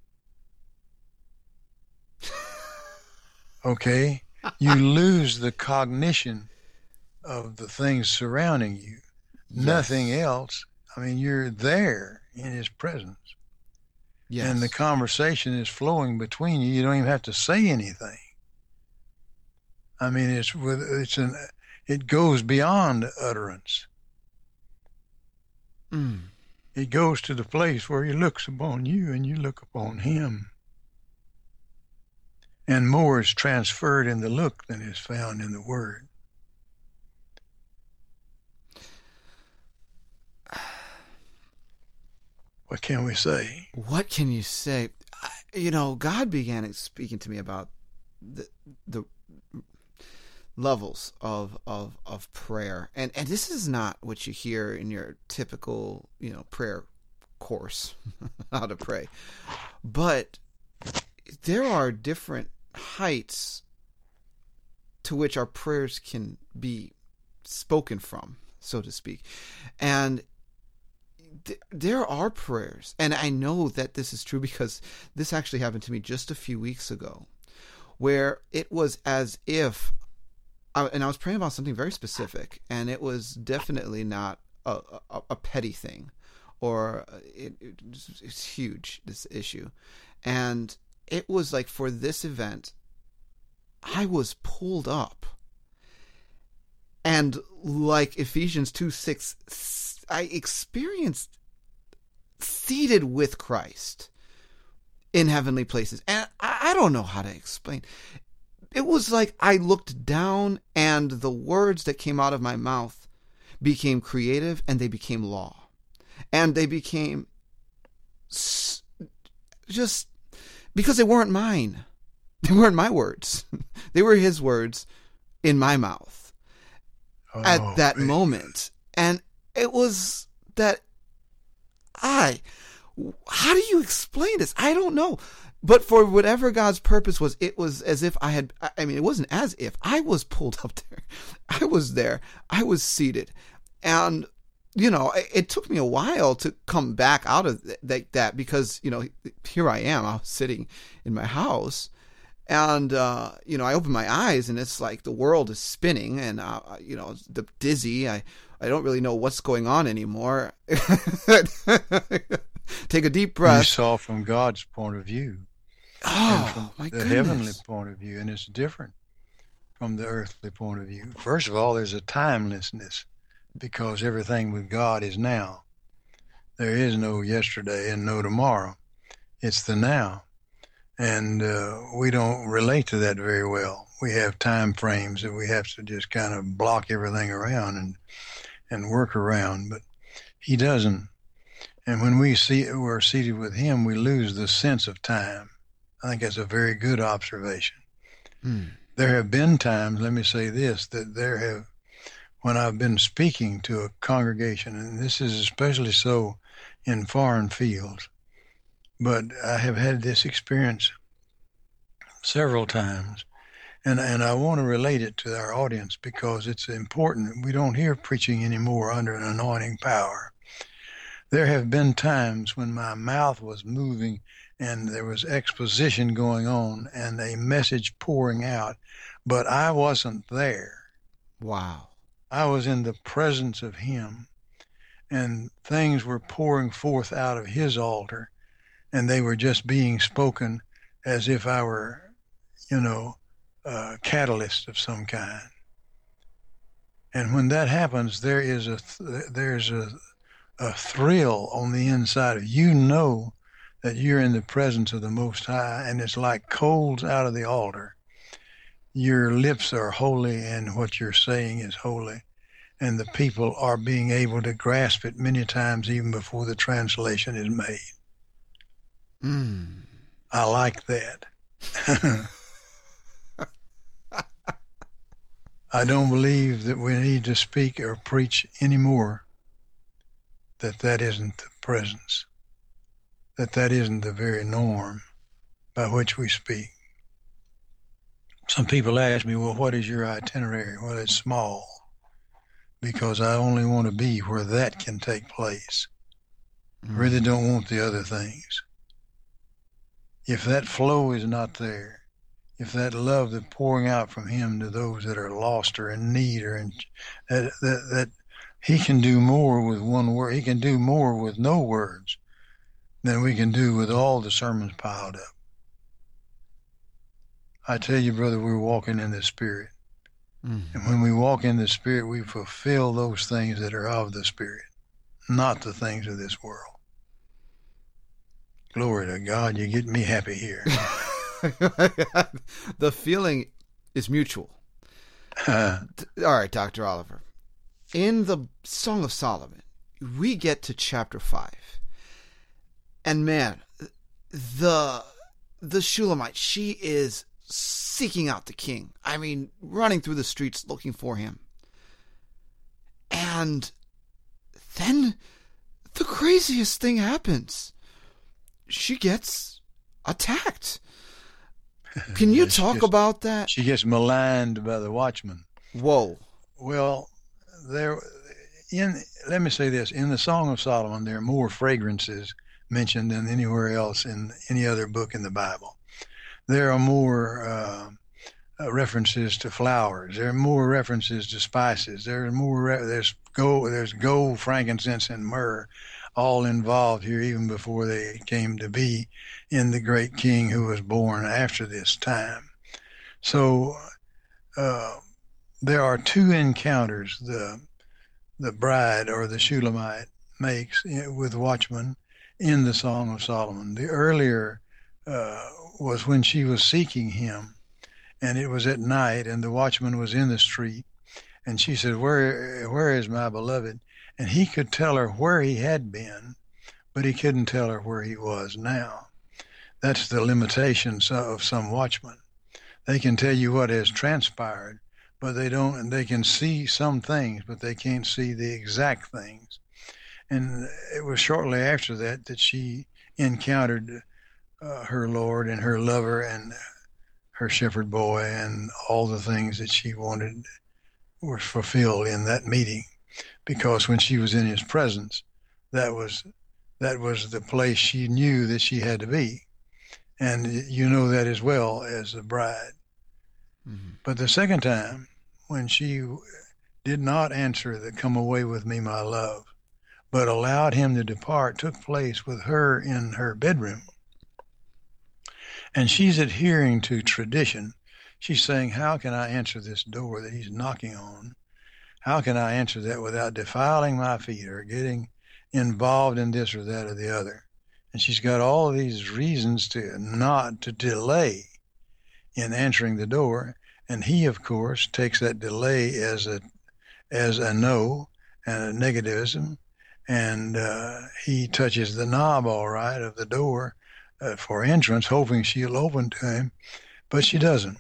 Okay? You lose the cognition of the things surrounding you. Yes. Nothing else. I mean, you're there in His presence. Yes. And the conversation is flowing between you. You don't even have to say anything. I mean, it goes beyond utterance. It goes to the place where He looks upon you and you look upon Him. And more is transferred in the look than is found in the word. What can we say? What can you say? God began speaking to me about the levels of prayer, and this is not what you hear in your typical prayer course how to pray, but there are different heights to which our prayers can be spoken from, so to speak, and there are prayers, and I know that this is true because this actually happened to me just a few weeks ago, where it was as if I was praying about something very specific, and it was definitely not a petty thing, or it's huge, this issue. And it was like, for this event, I was pulled up. And like Ephesians 2:6, I experienced seated with Christ in heavenly places. And I don't know how to explain. It was like I looked down and the words that came out of my mouth became creative, and they became law. And they became just because they weren't mine. They weren't my words. They were His words in my mouth at that moment. And it was that how do you explain this? I don't know. But for whatever God's purpose was, it was as if it wasn't as if. I was pulled up there. I was there. I was seated. And, it took me a while to come back out of that because, here I am. I was sitting in my house. And, I open my eyes and it's like the world is spinning and, dizzy. I don't really know what's going on anymore. Take a deep breath. You saw from God's point of view. Oh, my goodness. The heavenly point of view, and it's different from the earthly point of view. First of all, there's a timelessness because everything with God is now. There is no yesterday and no tomorrow. It's the now. And we don't relate to that very well. We have time frames that we have to just kind of block everything around and work around, but He doesn't. And when we're seated with Him, we lose the sense of time. I think that's a very good observation. There have been times, let me say this, that when I've been speaking to a congregation, and this is especially so in foreign fields, but I have had this experience several times, and I want to relate it to our audience because it's important. We don't hear preaching anymore under an anointing power. There have been times when my mouth was moving and there was exposition going on and a message pouring out, but I wasn't there. Wow. I was in the presence of Him, and things were pouring forth out of His altar, and they were just being spoken as if I were, a catalyst of some kind. And when that happens, there's a thrill on the inside of you. Know that you're in the presence of the Most High, and it's like coals out of the altar. Your lips are holy, and what you're saying is holy, and the people are being able to grasp it many times even before the translation is made. I like that. I don't believe that we need to speak or preach anymore that isn't the presence, that isn't the very norm by which we speak. Some people ask me, well, what is your itinerary? Well, it's small, because I only want to be where that can take place. I really don't want the other things. If that flow is not there, if that love that's pouring out from him to those that are lost or in need, or that he can do more with one word. He can do more with no words than we can do with all the sermons piled up. I tell you, brother, we're walking in the Spirit. And when we walk in the Spirit, we fulfill those things that are of the Spirit, not the things of this world. Glory to God, you get me happy here. The feeling is mutual. All right, Dr. Oliver. In the Song of Solomon, we get to chapter 5. And man, the Shulamite, she is seeking out the king. I mean, running through the streets looking for him. And then the craziest thing happens. She gets attacked. Can you talk about that? She gets maligned by the watchman. Whoa. Well, let me say this. In the Song of Solomon, there are more fragrances mentioned than anywhere else in any other book in the Bible. There are more references to flowers. There are more references to spices. There's gold, frankincense, and myrrh, all involved here even before they came to be in the great king who was born after this time. So there are two encounters the bride or the Shulamite makes with watchmen in the Song of Solomon. The earlier was when she was seeking him, and it was at night, and the watchman was in the street, and she said, where is my beloved? And he could tell her where he had been, but he couldn't tell her where he was now. That's the limitations of some watchmen. They can tell you what has transpired, but they don't, and they can see some things, but they can't see the exact things. And it was shortly after that she encountered her Lord and her lover and her shepherd boy, and all the things that she wanted were fulfilled in that meeting. Because when she was in his presence, that was the place she knew that she had to be. And you know that as well as the bride. Mm-hmm. But the second time, when she did not answer the "come away with me, my love," but allowed him to depart, took place with her in her bedroom. And she's adhering to tradition. She's saying, how can I answer this door that he's knocking on? How can I answer that without defiling my feet or getting involved in this or that or the other? And she's got all of these reasons to delay in answering the door. And he, of course, takes that delay as a no and a negativism. And he touches the knob, all right, of the door for entrance, hoping she'll open to him. But she doesn't.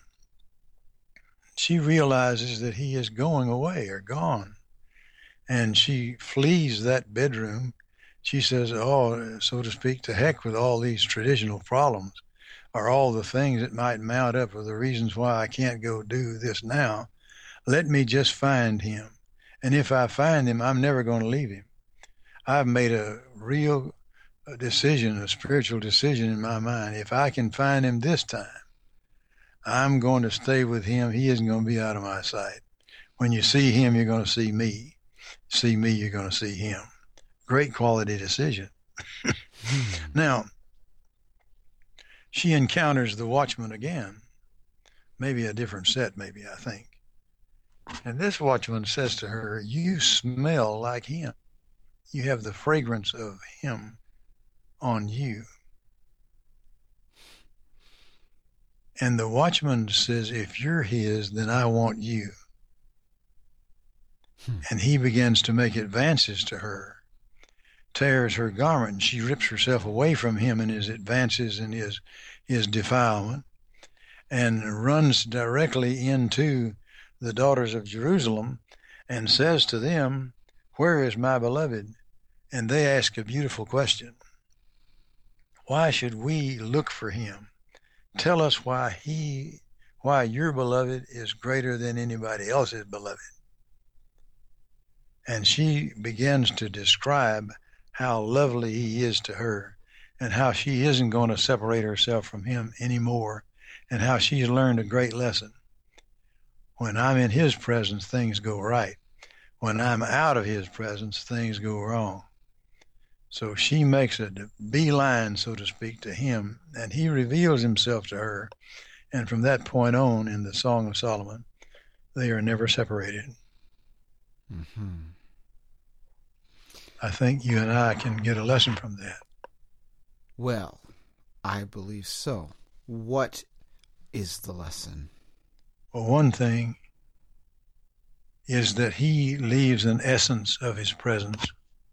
She realizes that he is going away or gone. And she flees that bedroom. She says, so to speak, to heck with all these traditional problems, or all the things that might mount up, or the reasons why I can't go do this now. Let me just find him. And if I find him, I'm never going to leave him. I've made a real decision, a spiritual decision in my mind. If I can find him this time, I'm going to stay with him. He isn't going to be out of my sight. When you see him, you're going to see me. See me, you're going to see him. Great quality decision. Now, she encounters the watchman again. Maybe a different set, maybe, I think. And this watchman says to her, "You smell like him. You have the fragrance of him on you." And the watchman says, "If you're his, then I want you." And he begins to make advances to her, tears her garment, and she rips herself away from him in his advances and his defilement, and runs directly into the daughters of Jerusalem and says to them, "Where is my beloved?" And they ask a beautiful question. Why should we look for him? Tell us why your beloved is greater than anybody else's beloved. And she begins to describe how lovely he is to her and how she isn't going to separate herself from him anymore, and how she's learned a great lesson. When I'm in his presence, things go right. When I'm out of his presence, things go wrong. So she makes a beeline, so to speak, to him, and he reveals himself to her. And from that point on, in the Song of Solomon, they are never separated. Mm-hmm. I think you and I can get a lesson from that. Well, I believe so. What is the lesson? Well, one thing is that he leaves an essence of his presence.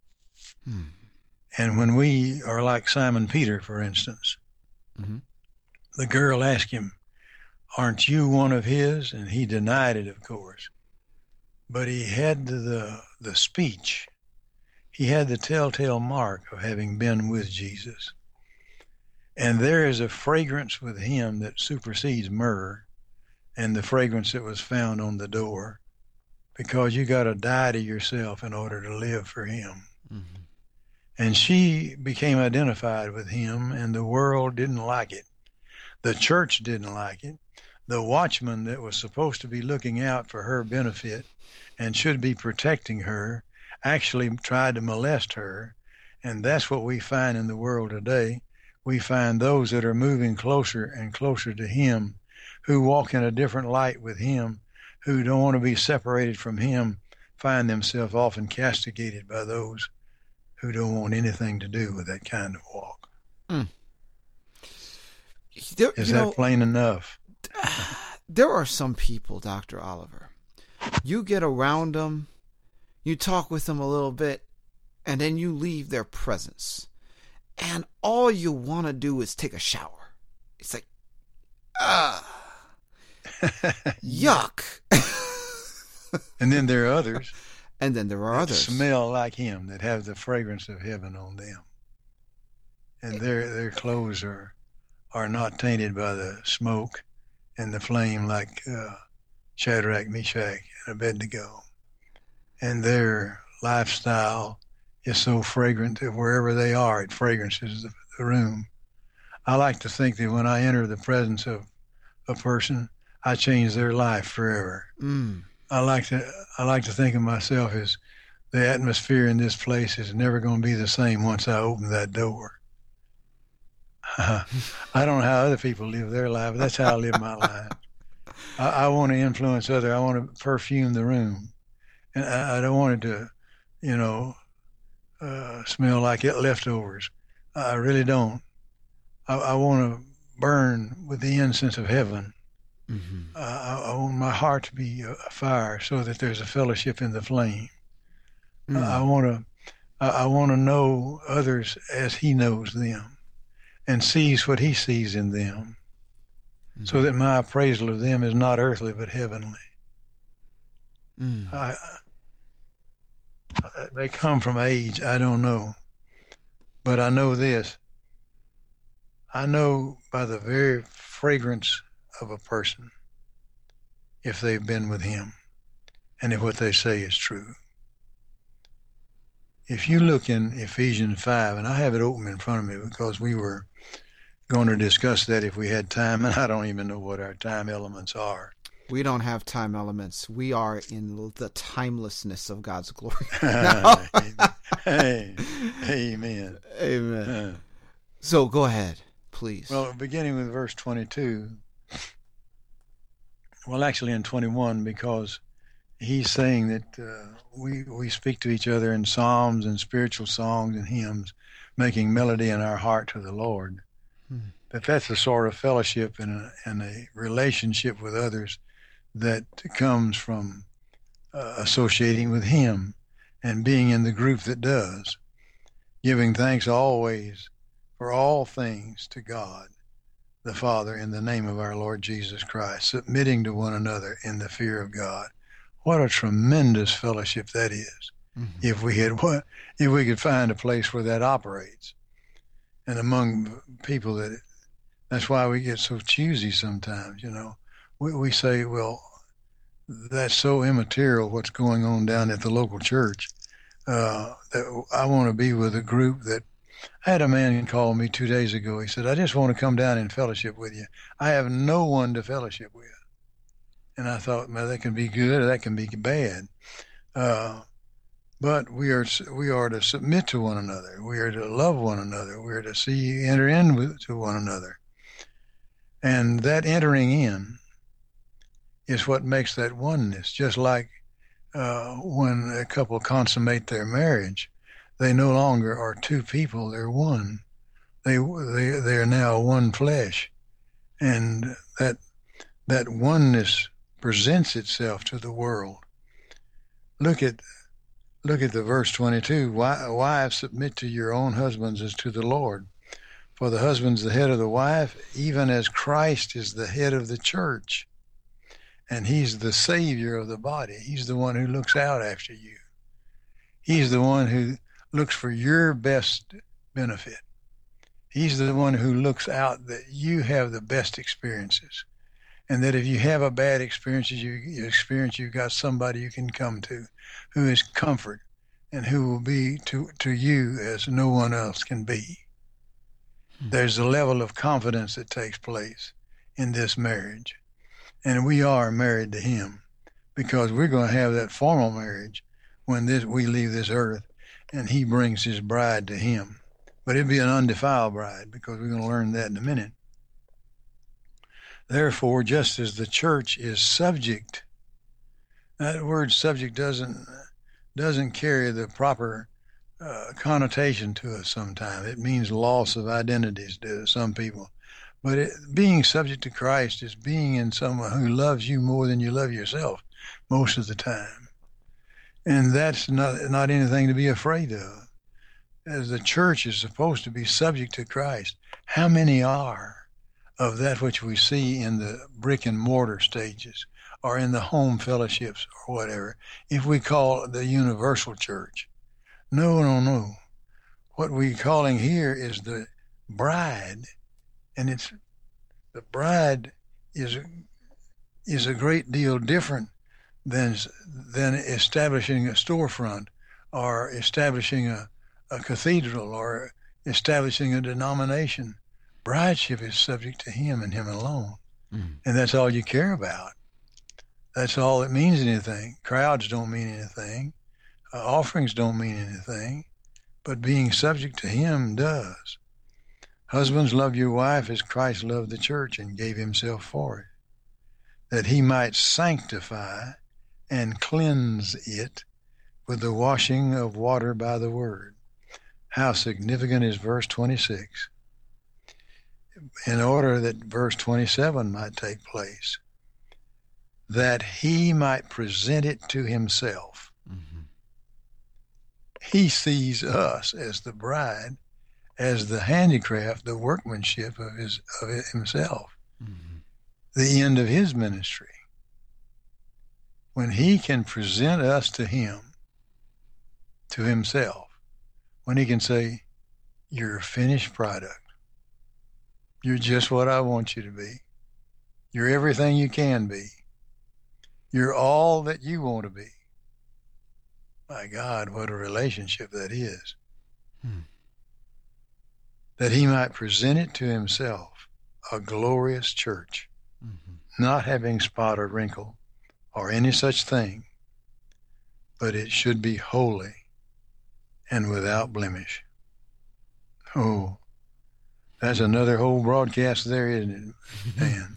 And when we are like Simon Peter, for instance, the girl asked him, "Aren't you one of his?" And he denied it, of course. But he had the speech. He had the telltale mark of having been with Jesus. And there is a fragrance with him that supersedes myrrh and the fragrance that was found on the door, because you got to die to yourself in order to live for him. Mm-hmm. And she became identified with him, and the world didn't like it. The church didn't like it. The watchman that was supposed to be looking out for her benefit and should be protecting her actually tried to molest her. And that's what we find in the world today. We find those that are moving closer and closer to him, who walk in a different light with him, who don't want to be separated from him, find themselves often castigated by those who don't want anything to do with that kind of walk. Is that plain enough? There are some people, Dr. Oliver, you get around them, you talk with them a little bit, and then you leave their presence. And all you want to do is take a shower. It's like, yuck. And then there are others. And then there are others. Smell like him, that have the fragrance of heaven on them. And their clothes are not tainted by the smoke and the flame like Shadrach, Meshach, and Abednego. And their lifestyle is so fragrant that wherever they are, it fragrances the room. I like to think that when I enter the presence of a person, I change their life forever. I like to think of myself as the atmosphere in this place is never going to be the same once I open that door. I don't know how other people live their life, but that's how I live my life. I want to influence others. I want to perfume the room. And I don't want it to, smell like leftovers. I really don't. I want to burn with the incense of heaven. Mm-hmm. I want my heart to be a fire so that there's a fellowship in the flame. I want to know others as he knows them and sees what he sees in them, so that my appraisal of them is not earthly but heavenly. They come from age, I don't know. But I know this. I know by the very fragrance of a person if they've been with him and if what they say is true. If you look in Ephesians 5, and I have it open in front of me because we were going to discuss that if we had time, and I don't even know what our time elements are. We don't have time elements. We are in the timelessness of God's glory. Amen. Amen. So go ahead, please. Well, beginning with verse 22, well, actually in 21, because he's saying that we speak to each other in psalms and spiritual songs and hymns, making melody in our heart to the Lord. That's the sort of fellowship and a relationship with others that comes from associating with Him and being in the group that does, giving thanks always for all things to God the Father in the name of our Lord Jesus Christ, submitting to one another in the fear of God. What a tremendous fellowship that is. If we could find a place where that operates, and among people that's why we get so choosy sometimes. We say, well, that's so immaterial what's going on down at the local church. That I want to be with a group that. I had a man call me 2 days ago. He said, I just want to come down and fellowship with you. I have no one to fellowship with. And I thought, well, that can be good or that can be bad. But we are to submit to one another. We are to love one another. We are to enter in to one another. And that entering in is what makes that oneness. Just like when a couple consummate their marriage, they no longer are two people, they're one. They are now one flesh. And that oneness presents itself to the world. Look at the verse 22. Wives, submit to your own husbands as to the Lord. For the husband's the head of the wife, even as Christ is the head of the church. And he's the Savior of the body. He's the one who looks out after you. He's the one who looks for your best benefit. He's the one who looks out that you have the best experiences, and that if you have a bad experience, you've got somebody you can come to who is comfort and who will be to you as no one else can be. There's a level of confidence that takes place in this marriage, and we are married to Him because we're going to have that formal marriage when we leave this earth. And He brings His bride to Him. But it'll be an undefiled bride, because we're going to learn that in a minute. Therefore, just as the church is subject, that word subject doesn't carry the proper connotation to us sometimes. It means loss of identities to some people. But being subject to Christ is being in someone who loves you more than you love yourself most of the time. And that's not anything to be afraid of. As the church is supposed to be subject to Christ, how many are of that which we see in the brick and mortar stages or in the home fellowships or whatever, if we call it the universal church? No. What we're calling here is the bride, and the bride is a great deal different than establishing a storefront or establishing a cathedral or establishing a denomination. Brideship is subject to Him and Him alone. And that's all you care about. That's all that means anything. Crowds don't mean anything. Offerings don't mean anything. But being subject to Him does. Husbands, love your wife as Christ loved the church and gave Himself for it, that He might sanctify and cleanse it with the washing of water by the word. How significant is verse 26? In order that verse 27 might take place, that He might present it to Himself. He sees us as the bride, as the handicraft, the workmanship of Himself, the end of His ministry. When He can present us to Him, to Himself, when He can say, you're a finished product. You're just what I want you to be. You're everything you can be. You're all that you want to be. My God, what a relationship that is. That He might present it to Himself, a glorious church, not having spot or wrinkle or any such thing, but it should be holy and without blemish. Oh, That's another whole broadcast there, isn't it, Dan?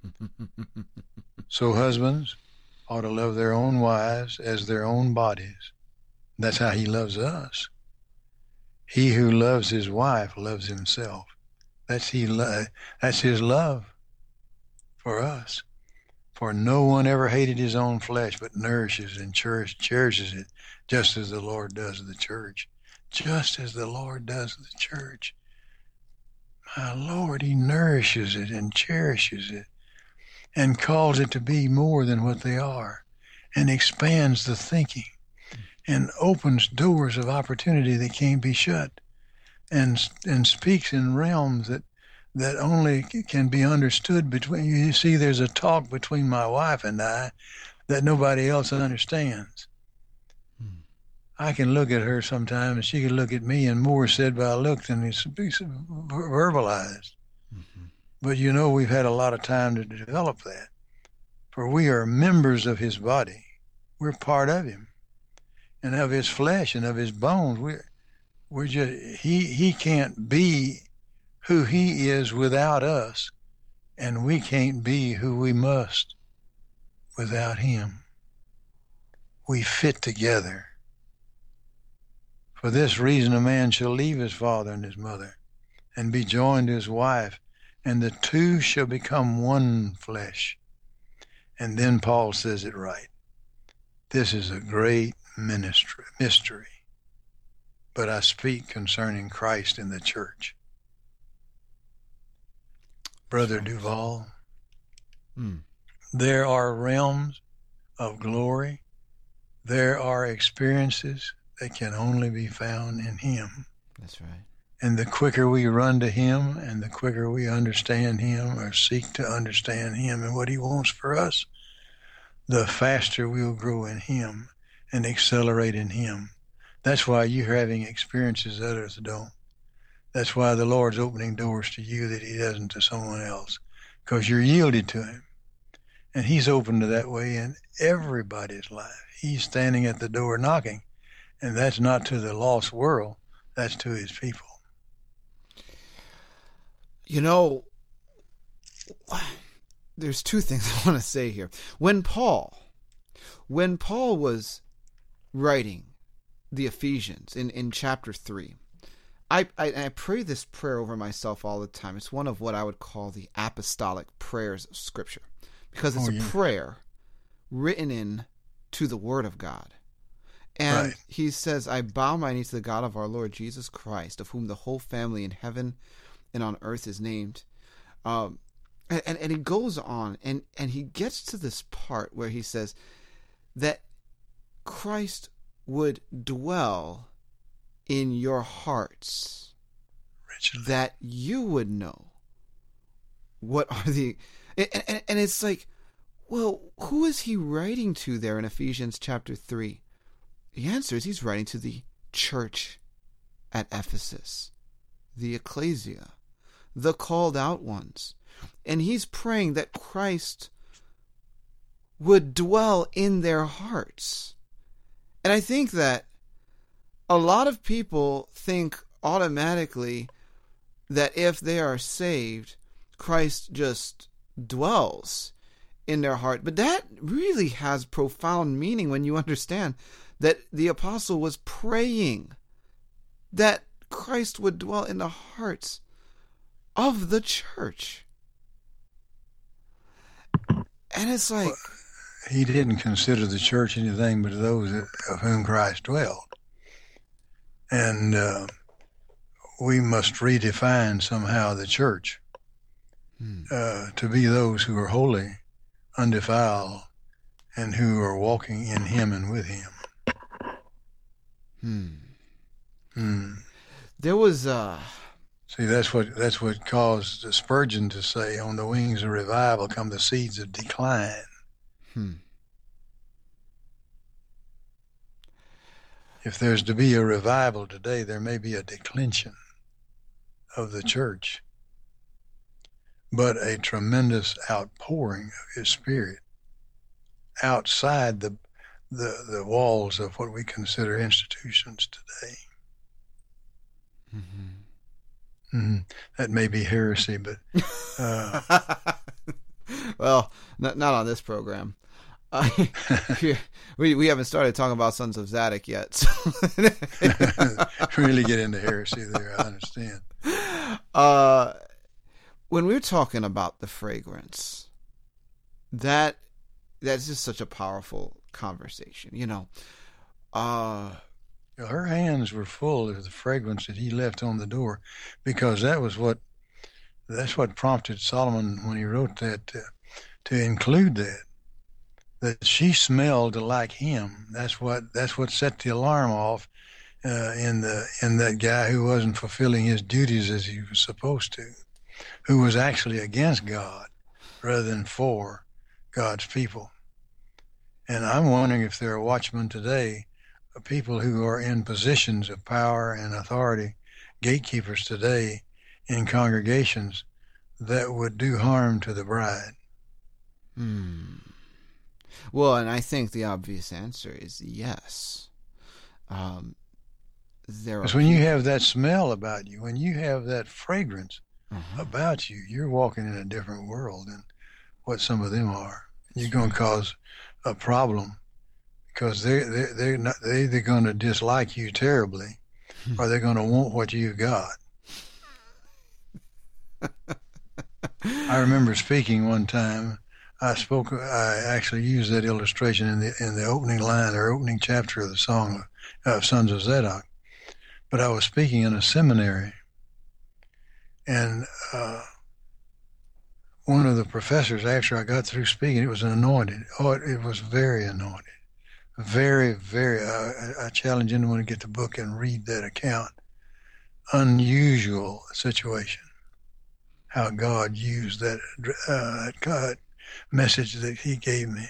So husbands ought to love their own wives as their own bodies. That's how he loves us. He who loves his wife loves himself. That's his love for us. For no one ever hated his own flesh, but nourishes and cherishes it, just as the Lord does the church. Just as the Lord does the church. My Lord, he nourishes it and cherishes it and calls it to be more than what they are, and expands the thinking and opens doors of opportunity that can't be shut, and speaks in realms that only can be understood between you. See, there's a talk between my wife and I that nobody else understands. I can look at her sometimes, and she can look at me, and more is said by a look than is verbalized. Mm-hmm. But you know, we've had a lot of time to develop that, for we are members of his body. We're part of him, and of his flesh, and of his bones. We're just he can't be who he is without us, and we can't be who we must without him. We fit together. For this reason, a man shall leave his father and his mother, and be joined to his wife, and the two shall become one flesh. And then Paul says it right. This is a great mystery, but I speak concerning Christ and the church. Brother Duval, there are realms of glory. There are experiences that can only be found in him. That's right. And the quicker we run to him, and the quicker we understand him or seek to understand him and what he wants for us, the faster we'll grow in him and accelerate in him. That's why you're having experiences others don't. That's why the Lord's opening doors to you that he doesn't to someone else, because you're yielded to him. And he's opened to that way in everybody's life. He's standing at the door knocking, and that's not to the lost world. That's to his people. You know, there's two things I want to say here. When Paul was writing the Ephesians in chapter 3, I pray this prayer over myself all the time. It's one of what I would call the apostolic prayers of Scripture, because it's a prayer written in to the Word of God. And he says, I bow my knee to the God of our Lord Jesus Christ, of whom the whole family in heaven and on earth is named. And he goes on, and he gets to this part where he says that Christ would dwell in your hearts, Richard, that you would know what are the... And it's like, well, who is he writing to there in Ephesians chapter 3? The answer is he's writing to the church at Ephesus, the ecclesia, the called out ones. And he's praying that Christ would dwell in their hearts. And I think that a lot of people think automatically that if they are saved, Christ just dwells in their heart. But that really has profound meaning when you understand that the apostle was praying that Christ would dwell in the hearts of the church. And it's like... Well, he didn't consider the church anything but those of whom Christ dwelled. And we must redefine somehow the church to be those who are holy, undefiled, and who are walking in him and with him. There was See, that's what caused Spurgeon to say, on the wings of revival come the seeds of decline. If there's to be a revival today, there may be a declension of the church, but a tremendous outpouring of his Spirit outside the walls of what we consider institutions today. That may be heresy, but well, not on this program. We haven't started talking about Sons of Zadok yet. So. Really get into heresy there, I understand. When we're talking about the fragrance, that's just such a powerful conversation, you know. Her hands were full of the fragrance that he left on the door, because that's what prompted Solomon when he wrote that to include that she smelled like him. That's what set the alarm off in that guy who wasn't fulfilling his duties as he was supposed to, who was actually against God rather than for God's people. And I'm wondering if there are watchmen today, people who are in positions of power and authority, gatekeepers today in congregations, that would do harm to the bride. Well, and I think the obvious answer is yes. Because when you have that smell about you, when you have that fragrance about you, you're walking in a different world than what some of them are. You're going to cause a problem, because they're either going to dislike you terribly, or they're going to want what you've got. I remember speaking one time. I actually used that illustration in the opening line or opening chapter of the song of Sons of Zadok. But I was speaking in a seminary, and one of the professors, after I got through speaking, it was anointed. It was very anointed. Very, very. I challenge anyone to get the book and read that account. Unusual situation. How God used that God message that he gave me.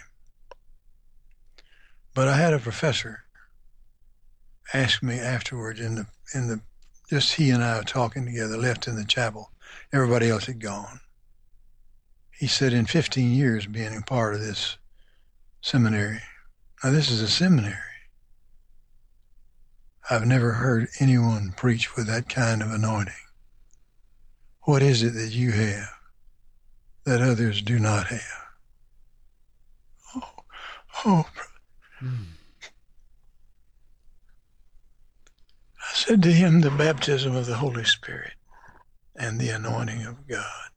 But I had a professor ask me afterwards in the just he and I talking together, left in the chapel. Everybody else had gone. He said, in 15 years being a part of this seminary, now this is a seminary, I've never heard anyone preach with that kind of anointing. What is it that you have that others do not have? I said to him, the baptism of the Holy Spirit and the anointing of God.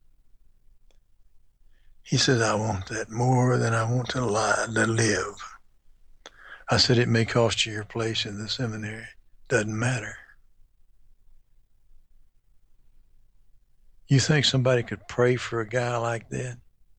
He said, I want that more than I want to live. I said, it may cost you your place in the seminary. Doesn't matter. You think somebody could pray for a guy like that?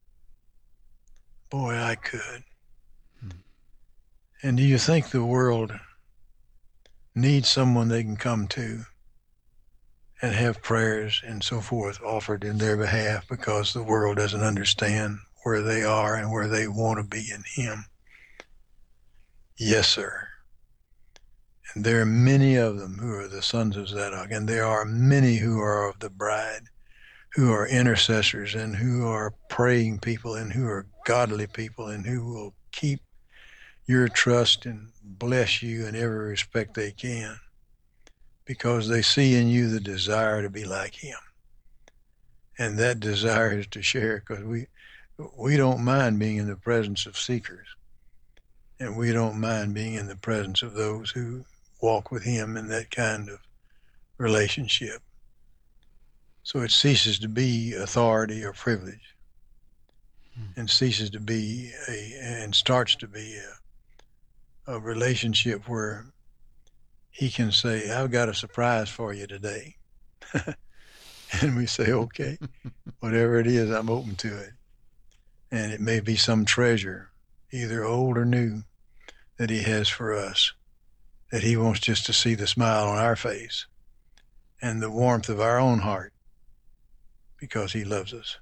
Boy, I could. And do you think the world needs someone they can come to and have prayers and so forth offered in their behalf, because the world doesn't understand where they are and where they want to be in Him? Yes, sir. And there are many of them who are the sons of Zadok, and there are many who are of the bride, who are intercessors and who are praying people and who are godly people and who will keep your trust and bless you in every respect they can, because they see in you the desire to be like Him. And that desire is to share, because we don't mind being in the presence of seekers, and we don't mind being in the presence of those who walk with Him in that kind of relationship. So it ceases to be authority or privilege, and ceases to be and starts to be a relationship where He can say, I've got a surprise for you today. And we say, okay, whatever it is, I'm open to it. And it may be some treasure, either old or new, that He has for us, that He wants just to see the smile on our face and the warmth of our own heart, because He loves us.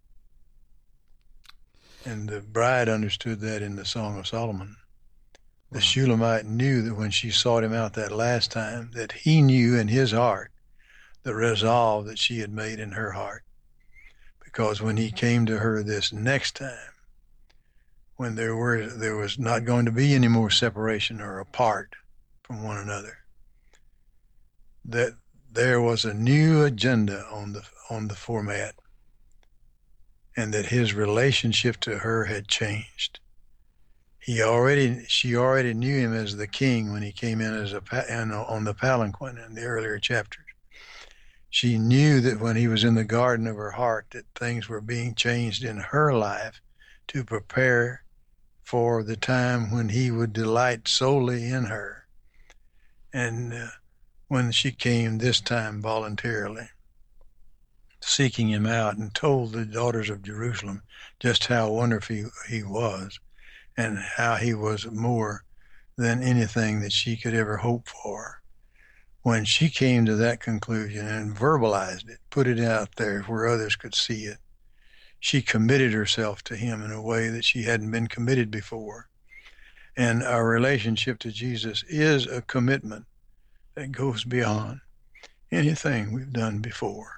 And the bride understood that in the Song of Solomon. The Shulamite knew that when she sought him out that last time, that he knew in his heart the resolve that she had made in her heart. Because when he came to her this next time, when there was not going to be any more separation or apart from one another, that there was a new agenda on the format, and that his relationship to her had changed. She already knew him as the king when he came in on the palanquin in the earlier chapters. She knew that when he was in the garden of her heart, that things were being changed in her life to prepare for the time when he would delight solely in her. And when she came this time voluntarily, seeking him out, and told the daughters of Jerusalem just how wonderful he was, and how he was more than anything that she could ever hope for. When she came to that conclusion and verbalized it, put it out there where others could see it, she committed herself to him in a way that she hadn't been committed before. And our relationship to Jesus is a commitment that goes beyond anything we've done before.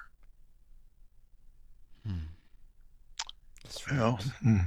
That's right. Well,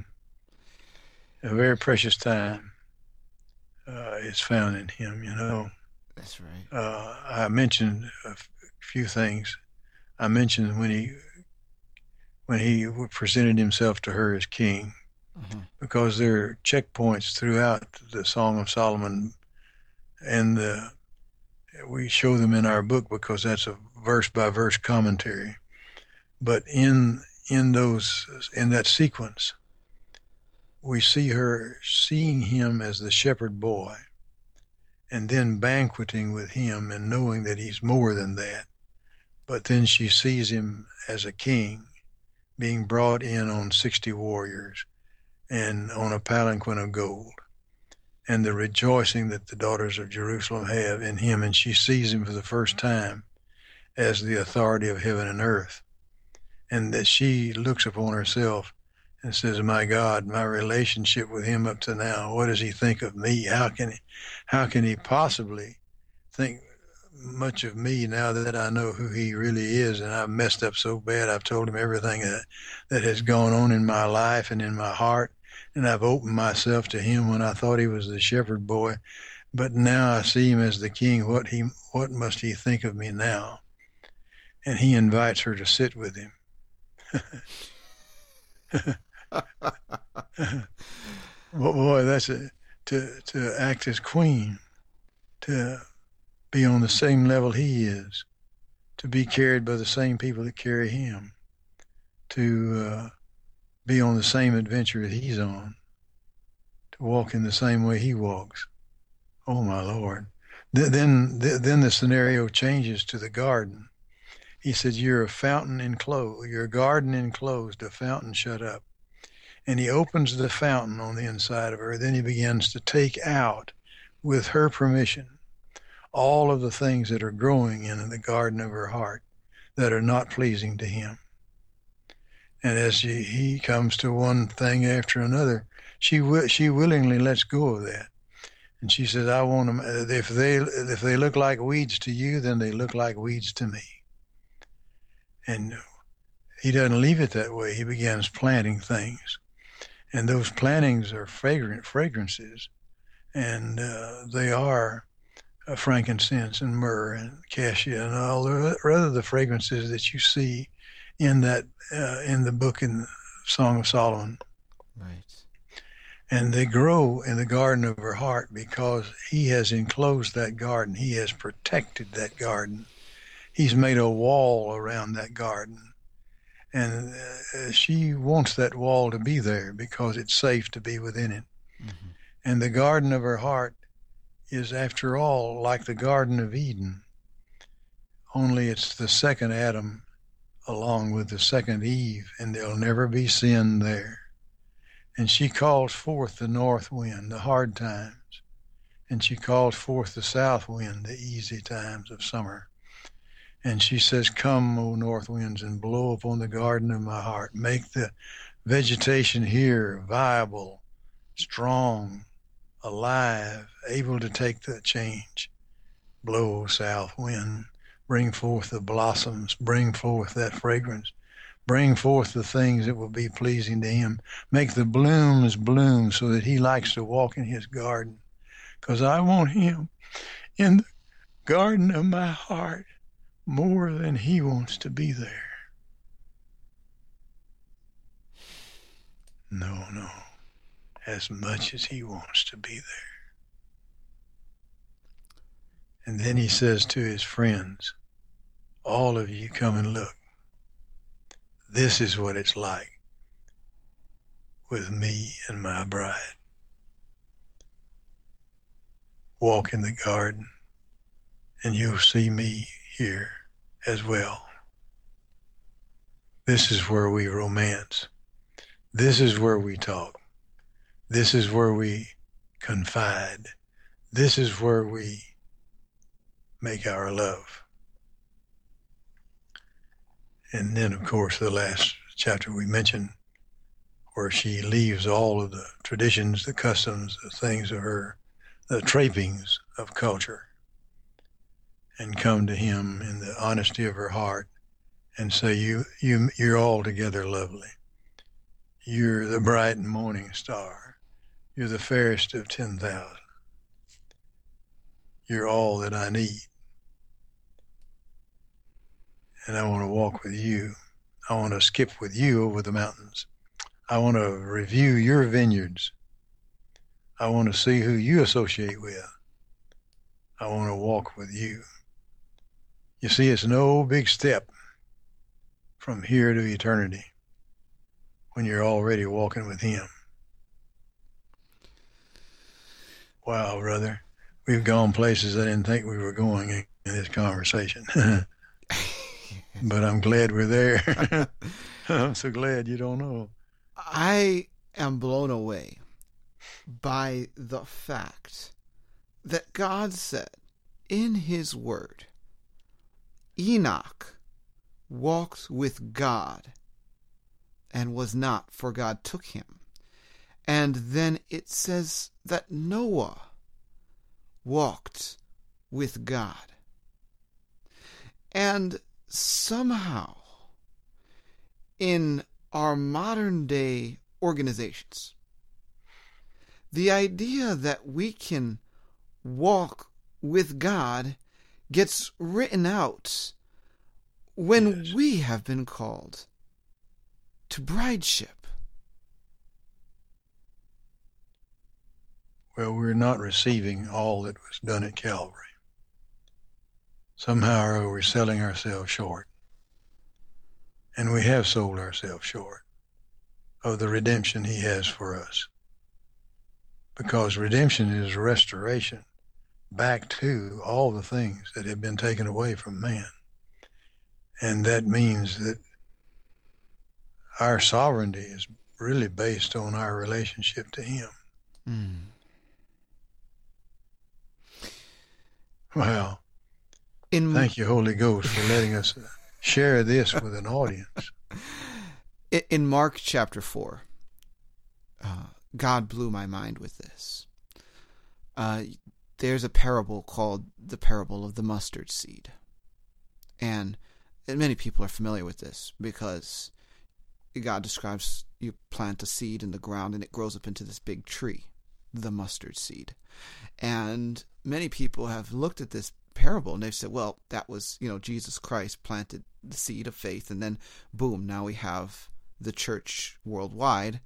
a very precious time is found in him, you know. That's right. I mentioned a few things. I mentioned when he presented himself to her as king, because there are checkpoints throughout the Song of Solomon, and we show them in our book because that's a verse by verse commentary. But in that sequence, we see her seeing him as the shepherd boy, and then banqueting with him and knowing that he's more than that. But then she sees him as a king, being brought in on 60 warriors and on a palanquin of gold, and the rejoicing that the daughters of Jerusalem have in him. And she sees him for the first time as the authority of heaven and earth, and that she looks upon herself and says, my God, my relationship with him up to now, what does he think of me? How can he possibly think much of me now that I know who he really is? And I've messed up so bad. I've told him everything that has gone on in my life and in my heart, and I've opened myself to him when I thought he was the shepherd boy. But now I see him as the king. What must he think of me now? And he invites her to sit with him. Boy, that's to act as queen, to be on the same level he is, to be carried by the same people that carry him, to be on the same adventure that he's on, to walk in the same way he walks. Oh my Lord! Then the scenario changes to the garden. He said, "You're a fountain enclosed. You're a garden enclosed, a fountain shut up." And he opens the fountain on the inside of her. Then he begins to take out, with her permission, all of the things that are growing in the garden of her heart that are not pleasing to him. And as he comes to one thing after another, she willingly lets go of that. And she says, "I want them. If they look like weeds to you, then they look like weeds to me." And he doesn't leave it that way. He begins planting things. And those plantings are fragrances, and they are frankincense and myrrh and cassia and all the fragrances that you see in the book in Song of Solomon. Right. And they grow in the garden of her heart because he has enclosed that garden. He has protected that garden. He's made a wall around that garden. And she wants that wall to be there because it's safe to be within it. Mm-hmm. And the garden of her heart is, after all, like the Garden of Eden, only it's the second Adam along with the second Eve, and there'll never be sin there. And she calls forth the north wind, the hard times, and she calls forth the south wind, the easy times of summer. And she says, "Come, O north winds, and blow upon the garden of my heart. Make the vegetation here viable, strong, alive, able to take the change. Blow, south wind, bring forth the blossoms, bring forth that fragrance, bring forth the things that will be pleasing to him. Make the blooms bloom so that he likes to walk in his garden. Because I want him in the garden of my heart, more than he wants to be there. No, as much as he wants to be there. And then he says to his friends, all of you come and look. This is what it's like with me and my bride. Walk in the garden and you'll see me here as well. This is where we romance. This is where we talk. This is where we confide. This is where we make our love. And then, of course, the last chapter we mentioned, where she leaves all of the traditions, the customs, the things of her, the trappings of culture, and come to him in the honesty of her heart and say, you're altogether lovely. You're the bright and morning star. You're the fairest of 10,000. You're all that I need. And I want to walk with you. I want to skip with you over the mountains. I want to review your vineyards. I want to see who you associate with. I want to walk with you. You see, it's no big step from here to eternity when you're already walking with him. Wow, brother. We've gone places I didn't think we were going in this conversation. But I'm glad we're there. I'm so glad you don't know. I am blown away by the fact that God said in his word, Enoch walked with God and was not, for God took him. And then it says that Noah walked with God. And somehow, in our modern day organizations, the idea that we can walk with God gets written out when we have been called to brideship. Well, we're not receiving all that was done at Calvary. Somehow we're selling ourselves short. And we have sold ourselves short of the redemption he has for us. Because redemption is restoration back to all the things that have been taken away from man. And that means that our sovereignty is really based on our relationship to him. Mm. Wow. Thank you, Holy Ghost, for letting us share this with an audience. In Mark chapter 4, God blew my mind with this. There's a parable called the parable of the mustard seed. And many people are familiar with this because God describes you plant a seed in the ground and it grows up into this big tree, the mustard seed. And many people have looked at this parable and they've said, well, that was, Jesus Christ planted the seed of faith, and then boom, now we have the church worldwide,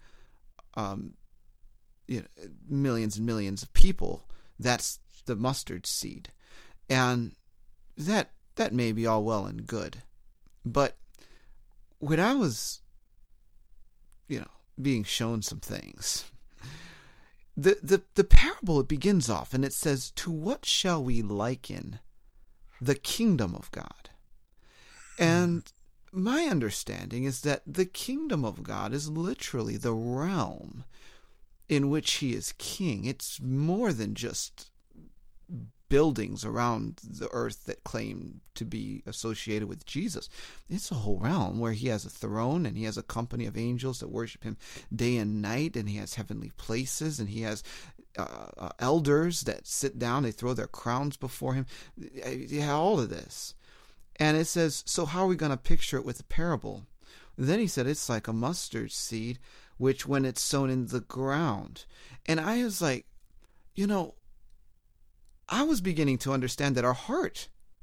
millions and millions of people. That's the mustard seed. And that may be all well and good. But when I was, being shown some things, the parable, it begins off and it says, to what shall we liken the kingdom of God? And my understanding is that the kingdom of God is literally the realm in which he is king. It's more than just buildings around the earth that claim to be associated with Jesus. It's a whole realm where he has a throne and he has a company of angels that worship him day and night, and he has heavenly places, and he has elders that sit down, they throw their crowns before him. Yeah, all of this. And it says, so how are we going to picture it with a parable? Then he said, it's like a mustard seed, which when it's sown in the ground. And I was like, I was beginning to understand that our heart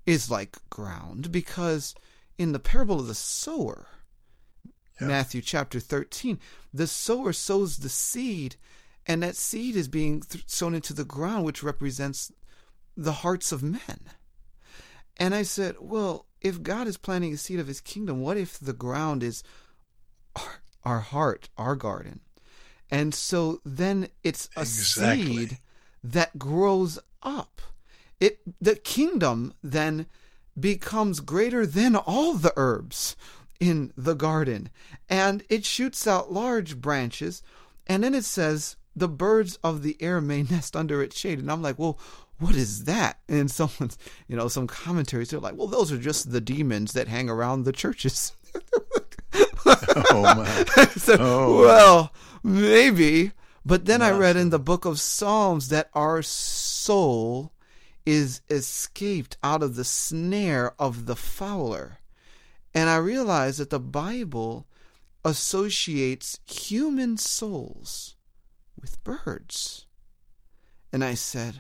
is like ground, because in the parable of the sower, Matthew chapter 13, the sower sows the seed, and that seed is being sown into the ground, which represents the hearts of men. And I said, well, if God is planting a seed of his kingdom, what if the ground is our heart, our garden? And so then it's a seed that grows up. The kingdom then becomes greater than all the herbs in the garden, and it shoots out large branches, and then it says the birds of the air may nest under its shade. And I'm like, well, what is that? And someone's, some commentaries, they're like, well, those are just the demons that hang around the churches. Oh my. So, well, maybe. But then I read in the book of Psalms that our soul is escaped out of the snare of the fowler. And I realized that the Bible associates human souls with birds. And I said,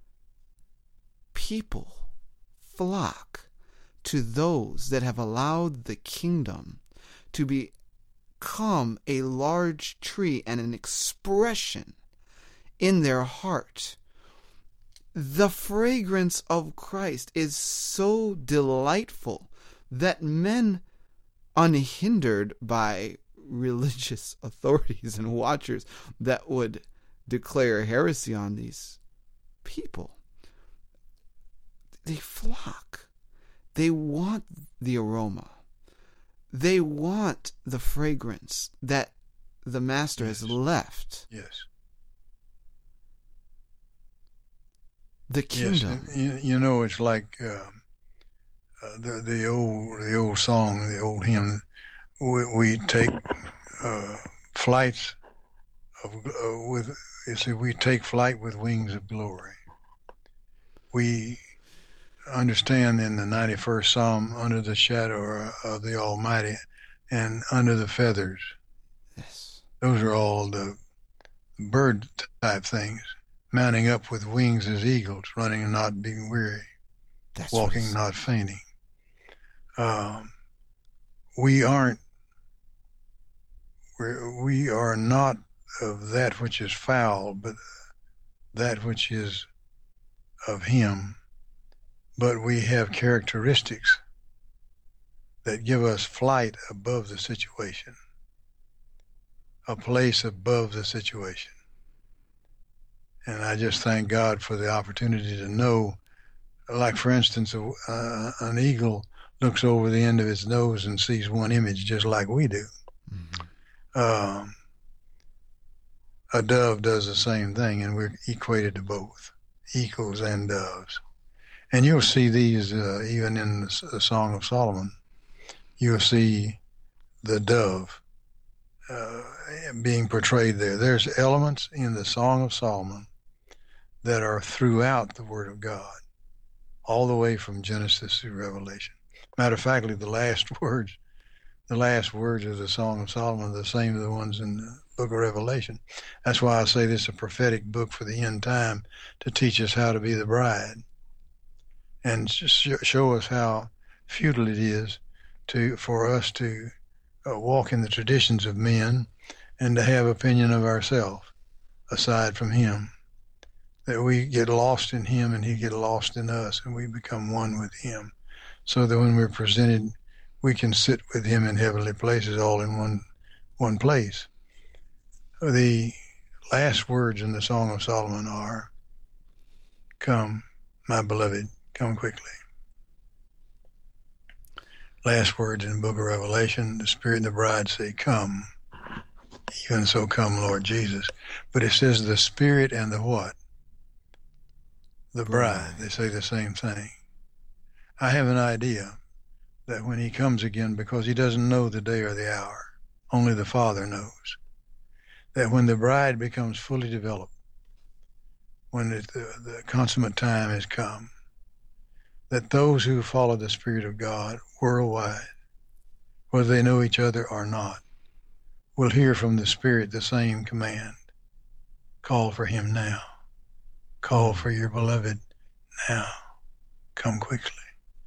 people flock to those that have allowed the kingdom to become a large tree and an expression in their heart. The fragrance of Christ is so delightful that men, unhindered by religious authorities and watchers that would declare heresy on these people, they flock. They want the aroma. They want the fragrance that the Master has left. Yes. The kingdom. Yes. It's like the old song, the old hymn. We take flights we take flight with wings of glory. We understand in the 91st Psalm, under the shadow of the Almighty and under the feathers. Yes. Those are all the bird type things. Mounting up with wings as eagles, running and not being weary, walking not fainting. We are not of that which is foul, but that which is of him. But we have characteristics that give us flight above the situation, a place above the situation. And I just thank God for the opportunity to know, like for instance, an eagle looks over the end of its nose and sees one image just like we do. Mm-hmm. A dove does the same thing, and we're equated to both, eagles and doves. And you'll see these even in the Song of Solomon. You'll see the dove being portrayed there. There's elements in the Song of Solomon that are throughout the Word of God, all the way from Genesis to Revelation. Matter of fact, the last words of the Song of Solomon are the same as the ones in the book of Revelation. That's why I say this is a prophetic book for the end time, to teach us how to be the bride and show us how futile it is for us to walk in the traditions of men and to have opinion of ourselves aside from him. That we get lost in him and he get lost in us, and we become one with him, so that when we're presented, we can sit with him in heavenly places, all in one place. The last words in the Song of Solomon are, "Come, my beloved, come quickly." Last words in the book of Revelation, the Spirit and the bride say, "Come, even so come, Lord Jesus." But it says the Spirit and the what? The bride. They say the same thing. I have an idea that when he comes again, because he doesn't know the day or the hour, only the Father knows, that when the bride becomes fully developed, when the consummate time has come, that those who follow the Spirit of God worldwide, whether they know each other or not, will hear from the Spirit the same command: call for him now. Call for your beloved now. Come quickly.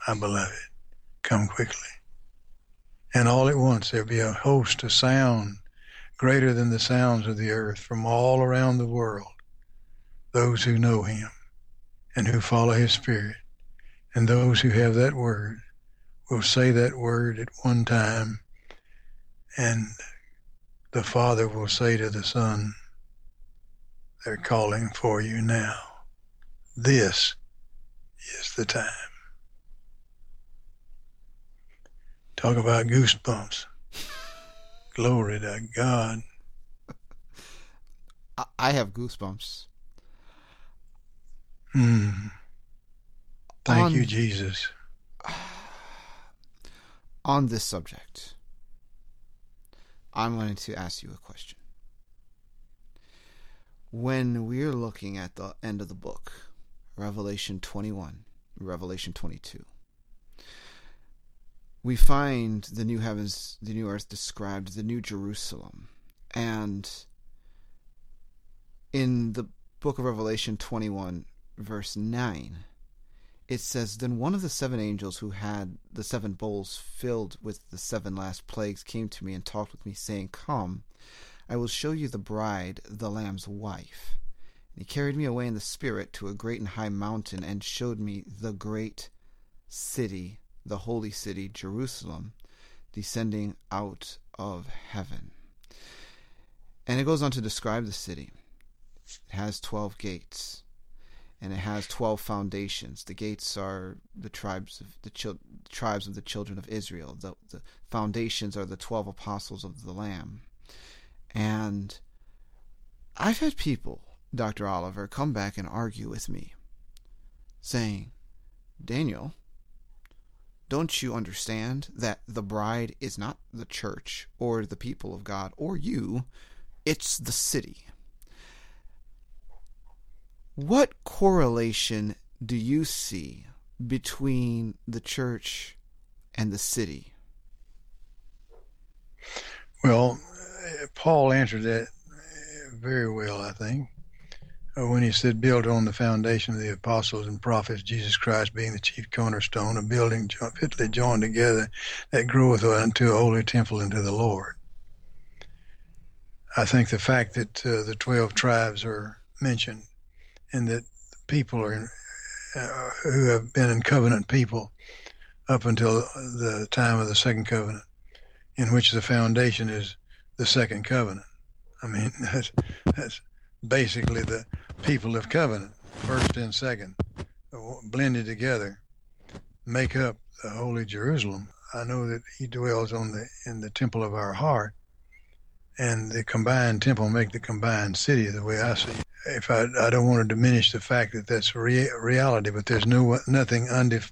my beloved, come quickly. And all at once there'll be a host of sound greater than the sounds of the earth from all around the world, those who know him and who follow his Spirit. And those who have that word will say that word at one time, and the Father will say to the Son, they're calling for you now. This is the time. Talk about goosebumps. Glory to God. I have goosebumps. Thank you, Jesus. On this subject, I'm going to ask you a question. When we're looking at the end of the book, Revelation 21, Revelation 22, we find the new heavens, the new earth described, the new Jerusalem. And in the book of Revelation 21, verse 9, it says, "Then one of the seven angels who had the seven bowls filled with the seven last plagues came to me and talked with me, saying, 'Come, I will show you the bride, the Lamb's wife.' And he carried me away in the Spirit to a great and high mountain and showed me the great city, the holy city, Jerusalem, descending out of heaven." And it goes on to describe the city. It has 12 gates, and it has 12 foundations. The gates are the tribes of the children of Israel. The foundations are the 12 apostles of the Lamb. And I've had people, Dr. Oliver, come back and argue with me, saying, "Daniel, don't you understand that the bride is not the church or the people of God or you? It's the city." What correlation do you see between the church and the city? Well, Paul answered that very well, I think, when he said, "Built on the foundation of the apostles and prophets, Jesus Christ being the chief cornerstone, a building fitly joined together that groweth unto a holy temple unto the Lord." I think the fact that the 12 tribes are mentioned and that people are who have been in covenant people up until the time of the second covenant, in which the foundation is the second covenant. I mean, that's basically the people of covenant, first and second, blended together, make up the holy Jerusalem. I know that he dwells in the temple of our heart, and the combined temple make the combined city, the way I see it. If I don't want to diminish the fact that that's reality, but there's nothing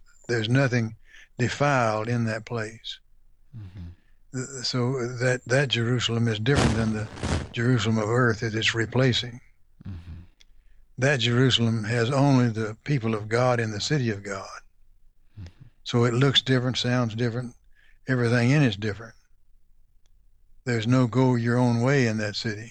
defiled in that place. Mm-hmm. So that Jerusalem is different than the Jerusalem of earth that it's replacing. Mm-hmm. That Jerusalem has only the people of God in the city of God. Mm-hmm. So it looks different, sounds different, everything in it's different. There's no go your own way in that city.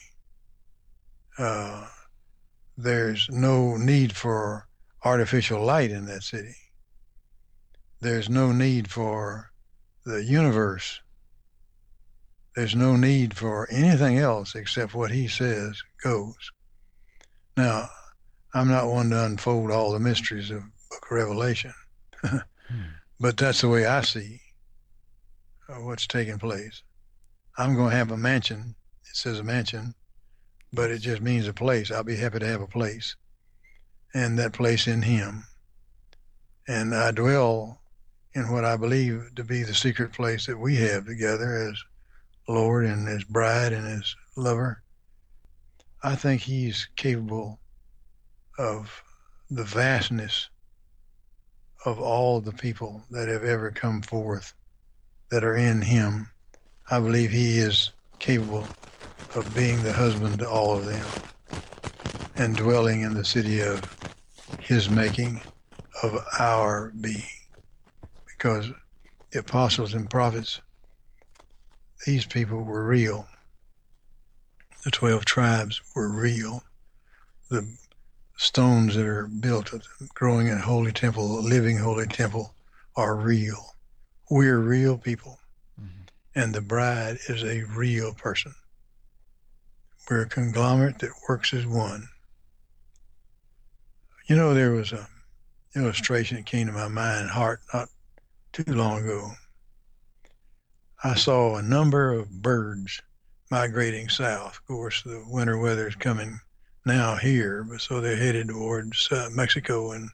There's no need for artificial light in that city. There's no need for the universe. There's no need for anything else except what he says goes. Now, I'm not one to unfold all the mysteries of Book of Revelation, but that's the way I see what's taking place. I'm going to have a mansion. It says a mansion, but it just means a place. I'll be happy to have a place, and that place in him. And I dwell in what I believe to be the secret place that we have together as Lord and as bride and as lover. I think he's capable of the vastness of all the people that have ever come forth that are in him. I believe he is capable of being the husband to all of them and dwelling in the city of his making, of our being. Because the apostles and prophets, these people were real. The 12 tribes were real. The stones that are built, growing in a holy temple, a living holy temple, are real. We're real people. Mm-hmm. And the bride is a real person. We're a conglomerate that works as one. You know, there was an illustration that came to my mind and heart not too long ago. I saw a number of birds migrating south. Of course, the winter weather is coming now here, but so they're headed towards Mexico and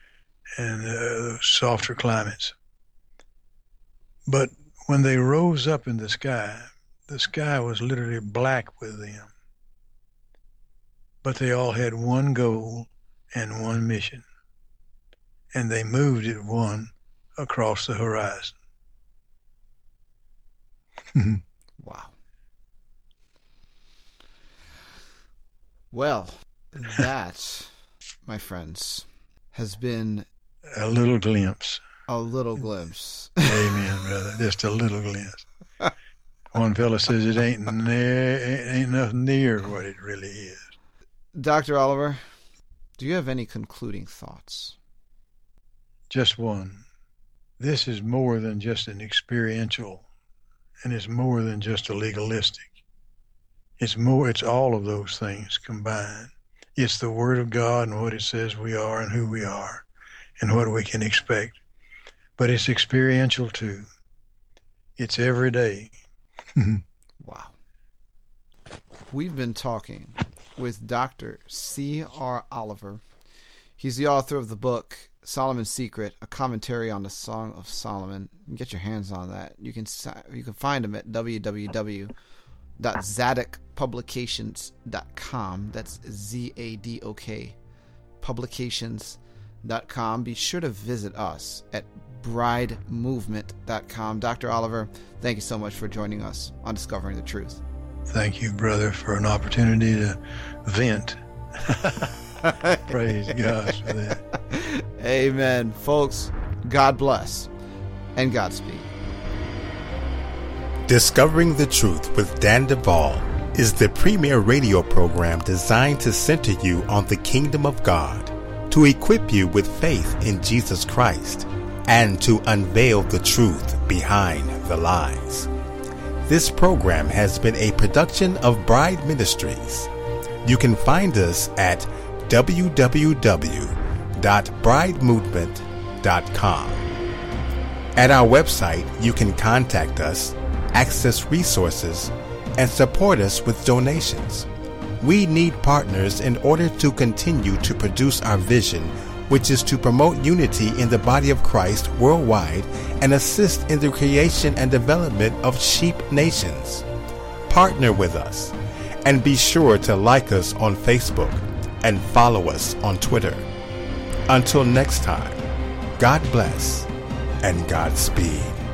softer climates. But when they rose up in the sky was literally black with them. But they all had one goal and one mission, and they moved at one across the horizon. Wow. Well, that, my friends, has been a little glimpse. A little glimpse. Amen, brother. Just a little glimpse. One fellow says it ain't nothing near what it really is. Dr. Oliver, do you have any concluding thoughts? Just one. This is more than just an experiential, and it's more than just a legalistic. It's all of those things combined. It's the Word of God and what it says we are and who we are and what we can expect. But it's experiential too. It's every day. Wow. We've been talking with Dr. C.R. Oliver. He's the author of the book Solomon's Secret, a commentary on the Song of Solomon. You can get your hands on that. You can find him at www.zadokpublications.com. That's ZADOK publications.com. Be sure to visit us at bridemovement.com. Dr. Oliver, thank you so much for joining us on Discovering the Truth. Thank you, brother, for an opportunity to vent. Praise God for that. Amen. Folks, God bless and Godspeed. Discovering the Truth with Dan Duvall is the premier radio program designed to center you on the kingdom of God, to equip you with faith in Jesus Christ, and to unveil the truth behind the lies. This program has been a production of Bride Ministries. You can find us at www.bridemovement.com. At our website, you can contact us, access resources, and support us with donations. We need partners in order to continue to produce our vision, which is to promote unity in the body of Christ worldwide and assist in the creation and development of sheep nations. Partner with us and be sure to like us on Facebook and follow us on Twitter. Until next time, God bless and Godspeed.